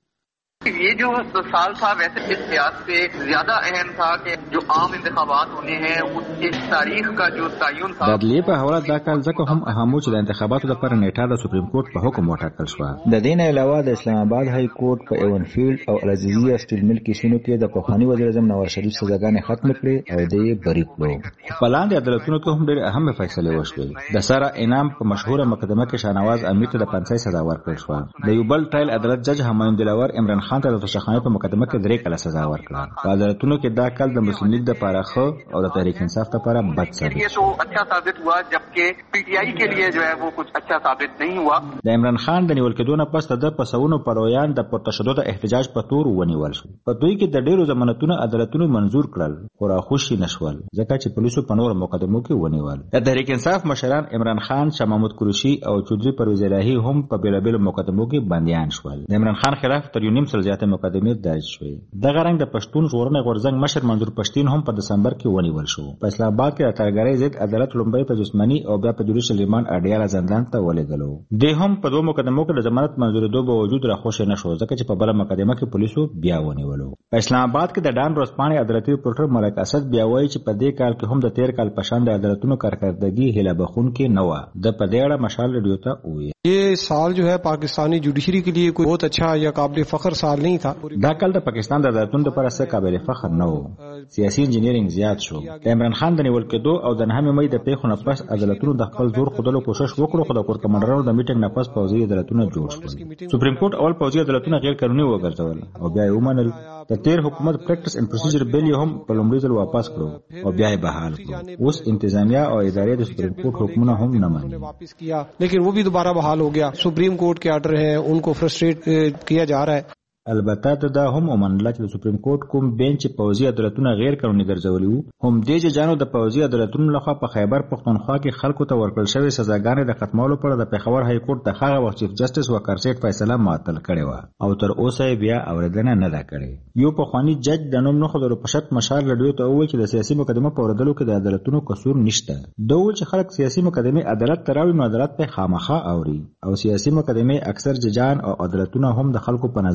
ये जो साल था वैसे इस लिहाज से ज्यादा अहम था कि जो आम इंतखाबात होने हैं इस तारीख का जो तयन था د عدلیې په حواله دا کال ځکه هم اهم چې د انتخاباتو لپاره نیټه د سپریم کورټ په حکم وټاکل شوه د دې نه علاوه د اسلام آباد های کورټ په ایون فیلډ او العزیزیه سټیل مل کیسونو کې د پخوانی وزیر اعظم نواز شریف سزاګانې ختم کړې او د یې بری کړو په لاندې عدالتونو کې هم ډېرې اهم فیصلې وشوې د سارا انعام په مشهوره مقدمه کې شاهنواز امیر ته د 50 سزا ورکړل شوه د یو بل ټایل عدالت جج همایون دلاور عمران خان ته د تشخانه په مقدمه کې 3 کاله سزا ورکړه په عدالتونو کې دا کال د مسلم لیگ لپاره ښه او د تحریک انصاف لپاره بد ثابت تو अच्छा साबित हुआ जबकि पीटीआई के लिए जो है वो कुछ अच्छा साबित नहीं हुआ د عمران خان د نیول کېدو نه پس د پسونو پرویان د پرتشدد احتجاج په تور ونیول شو په دوی کې د ډیرو ضمانتونو عدالتونو منزور کړل خو راخوشي نشول ځکه چې پولیسو په نور مقدمو کې ونیول د تحریک انصاف مشران عمران خان شاه محمود قریشي او چودري پرویز الهي هم په بیلابیلو مقدمو کې بنديان شول د عمران خان خلاف تر 1.5 سل زیاته مقدمې درج شوې دغه رنګ د پښتون ژغورنې غورځنګ مشر منظور پښتين هم په دسمبر کې ونیول شو په اسلام آباد کې د ترګرۍ ضد عدالت لومبۍ په جسماني او بیا په جوړیشل ریمانډ اډیاله زندان ته ولېږلو د هم په دوه مقدمو کې د ضمانت منظورېدو باوجود راخوشي نشو ځکه چې په بل مقدمه کې پولیسو بیا ونیولو په اسلام آباد کې د ډان ورځپاڼې عدالتي رپورټر ملک اسد بیا وایي چې په دې کال کې هم د 13 کال په شان د عدالتونو کارکردګي هیله بخونکې نه و د په دې اړه مشال ریډیو ته وویل یہ سال جو ہے پاکستانی جوڈیشری کے لیے کوئی بہت اچھا یا قابل فخر سال نہیں تھا دا کال د پاکستان د عدالتونو لپاره څه قابل فخر نه و سیاسي انجینیرینګ زیات شو د عمران خان د نیول کېدو او د 9 مې د پیښو نه پس عدالتونو د خپل زور خودلو کوشش وکړو خو د کور کمانډرانو د میټینګ نه پس پوځي عدالتونه جوړ شول سپریم کورټ اول پوځي عدالتونه غیر قانوني وګرځول او بیا یې ومنل د تیر حکومت پریکټس اینڈ پروسیجر بیل هم په لومړي ځل واپس کړو او بیا یې بحال کړو اوس انتظامیه او ادارې د سپریم کورټ حکمونه هم نه مني واپس کیا لیکن وہ بھی دوبارہ بحال ہو گیا سپریم کورٹ کے آرڈر ہیں ان کو فرسٹریٹ کیا جا رہا ہے البته دا هم ومنله چې د سپریم کورټ کوم بینچ پوځي عدالتونه غیر قانوني ګرځولي وو هم د ججانو د پوځي عدالتونو لخوا په خیبر پښتونخوا کې خلکو ته ورکړل شوی سزاګانې د ختمولو پر د پیښور های کورټ د هغه وخت چیف جسټس وکرسیټ فیصله معطل کړې و او تر اوسه بیا اوریدنه نه ده کړې یو پخوانی جج د نوم نه خبرو په شت مشال رډیو ته وویل چې د سیاسي مقدمه په اوریدلو کې د عدالتونو قصور نشته دا ول چې خلک سیاسي مقدمه عدالت تراوي نو عدالت په خامخا اوري او سیاسي مقدمه اکثر ججان او عدالتونه هم د خلکو په نظر کې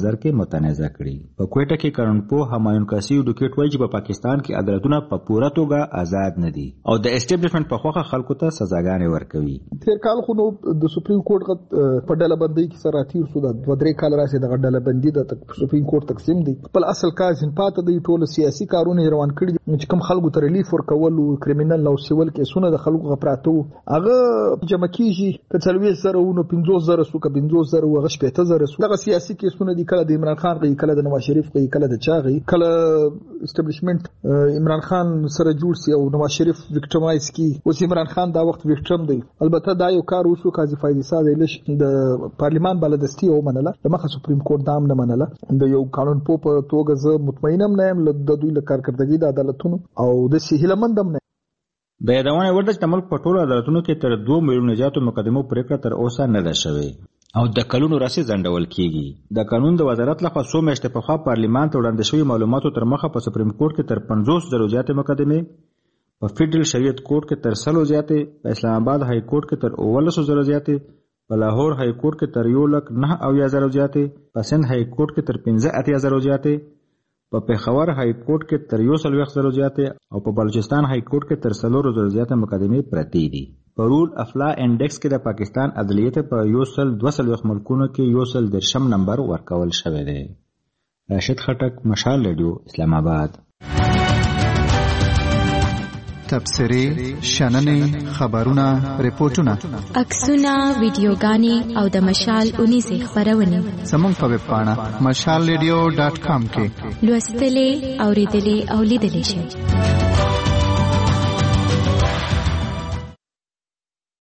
متنازع کړي. په کوټه کې قانونپوه همایون کاسي ډوکیټ وایي چې په پاکستان کې عدالتونه په پوره توګه آزاد نه دي او د اسټابلیشمنت په خوخه خلکو ته سزاګانې ورکوي. تیر کال خو نو د سپریم کورټ په ډله بندۍ کې سره تیر شو د 2-3 کال راځي د ډله بندۍ د سپریم کورټ تقسیم دی. خپل اصل کار ځین پاته دی ټول سیاسي کارونه روان کړي چې کوم خلکو ته ریلیف ورکول او کریمینل او سیول کیسونه د خلکو غپراتو هغه جمع کیږي که 40,000 نو 50,000 سو که 50,000 هغه 70,000 سو. دغه سیاسي کیسونه دی کله د عمران خان غي کله د نواز شریف غي کله د چاغي کله اسټابلیشمنت عمران خان سره جوړ سی او نواز شریف وکټمایز کی. اوس عمران خان دا وخت وکټم دی. البته دا یو کار وشو قاضي فایض صاحب لش د پارلیمان بلدستی او منله د مخه سپریم کورټ دام نه منله. د یو قانون په توګه زه مطمئنم نه یم د دوی له کارکردګۍ د عدالتونو او د سهیلمندم نه. د یادونه ورده چې ملک په ټولو عدالتونو کې تر 2 میلیون جاتو مقدمو پریکړه تر اوسه نه ده شوې او د کلونو راځي ځنډول کیږي. د قانون د وزارت لخوا څو میاشتې پخوا پارلیمان ته وړاندې شوی معلوماتو تر مخه په سپریم کورټ کې تر 50,000 جاتې مقدمې، په فیډرل شریعت کورټ کې تر 100 جاتې، په اسلام آباد های کورټ کې تر 19,000 جاتې، په لاهور های کورټ کې تر 1,09,000 جاتې، په سند های کورټ کې تر 15,000 جاتې، په پېښور های کورټ کې تر 1,000 جاتې او په بلوچستان های کورټ کې تر 4,000 جاتې مقدمې پرتې دي. په رول افلا انډیکس کې د پاکستان عدلیت په 1,200 ملکونو کې 113 نمبر ورکول شوی دی. راشد خټک، مشال ریډیو، اسلام آباد. تبصرې، شننې، خبرونه، ریپورتونه، عکسونه، ویډیوګانې او د مشال 19 خبرونه زموږ په ویب پاڼه mashalradio.com کې لوستلې، اوریدلې او لیدلې شئ.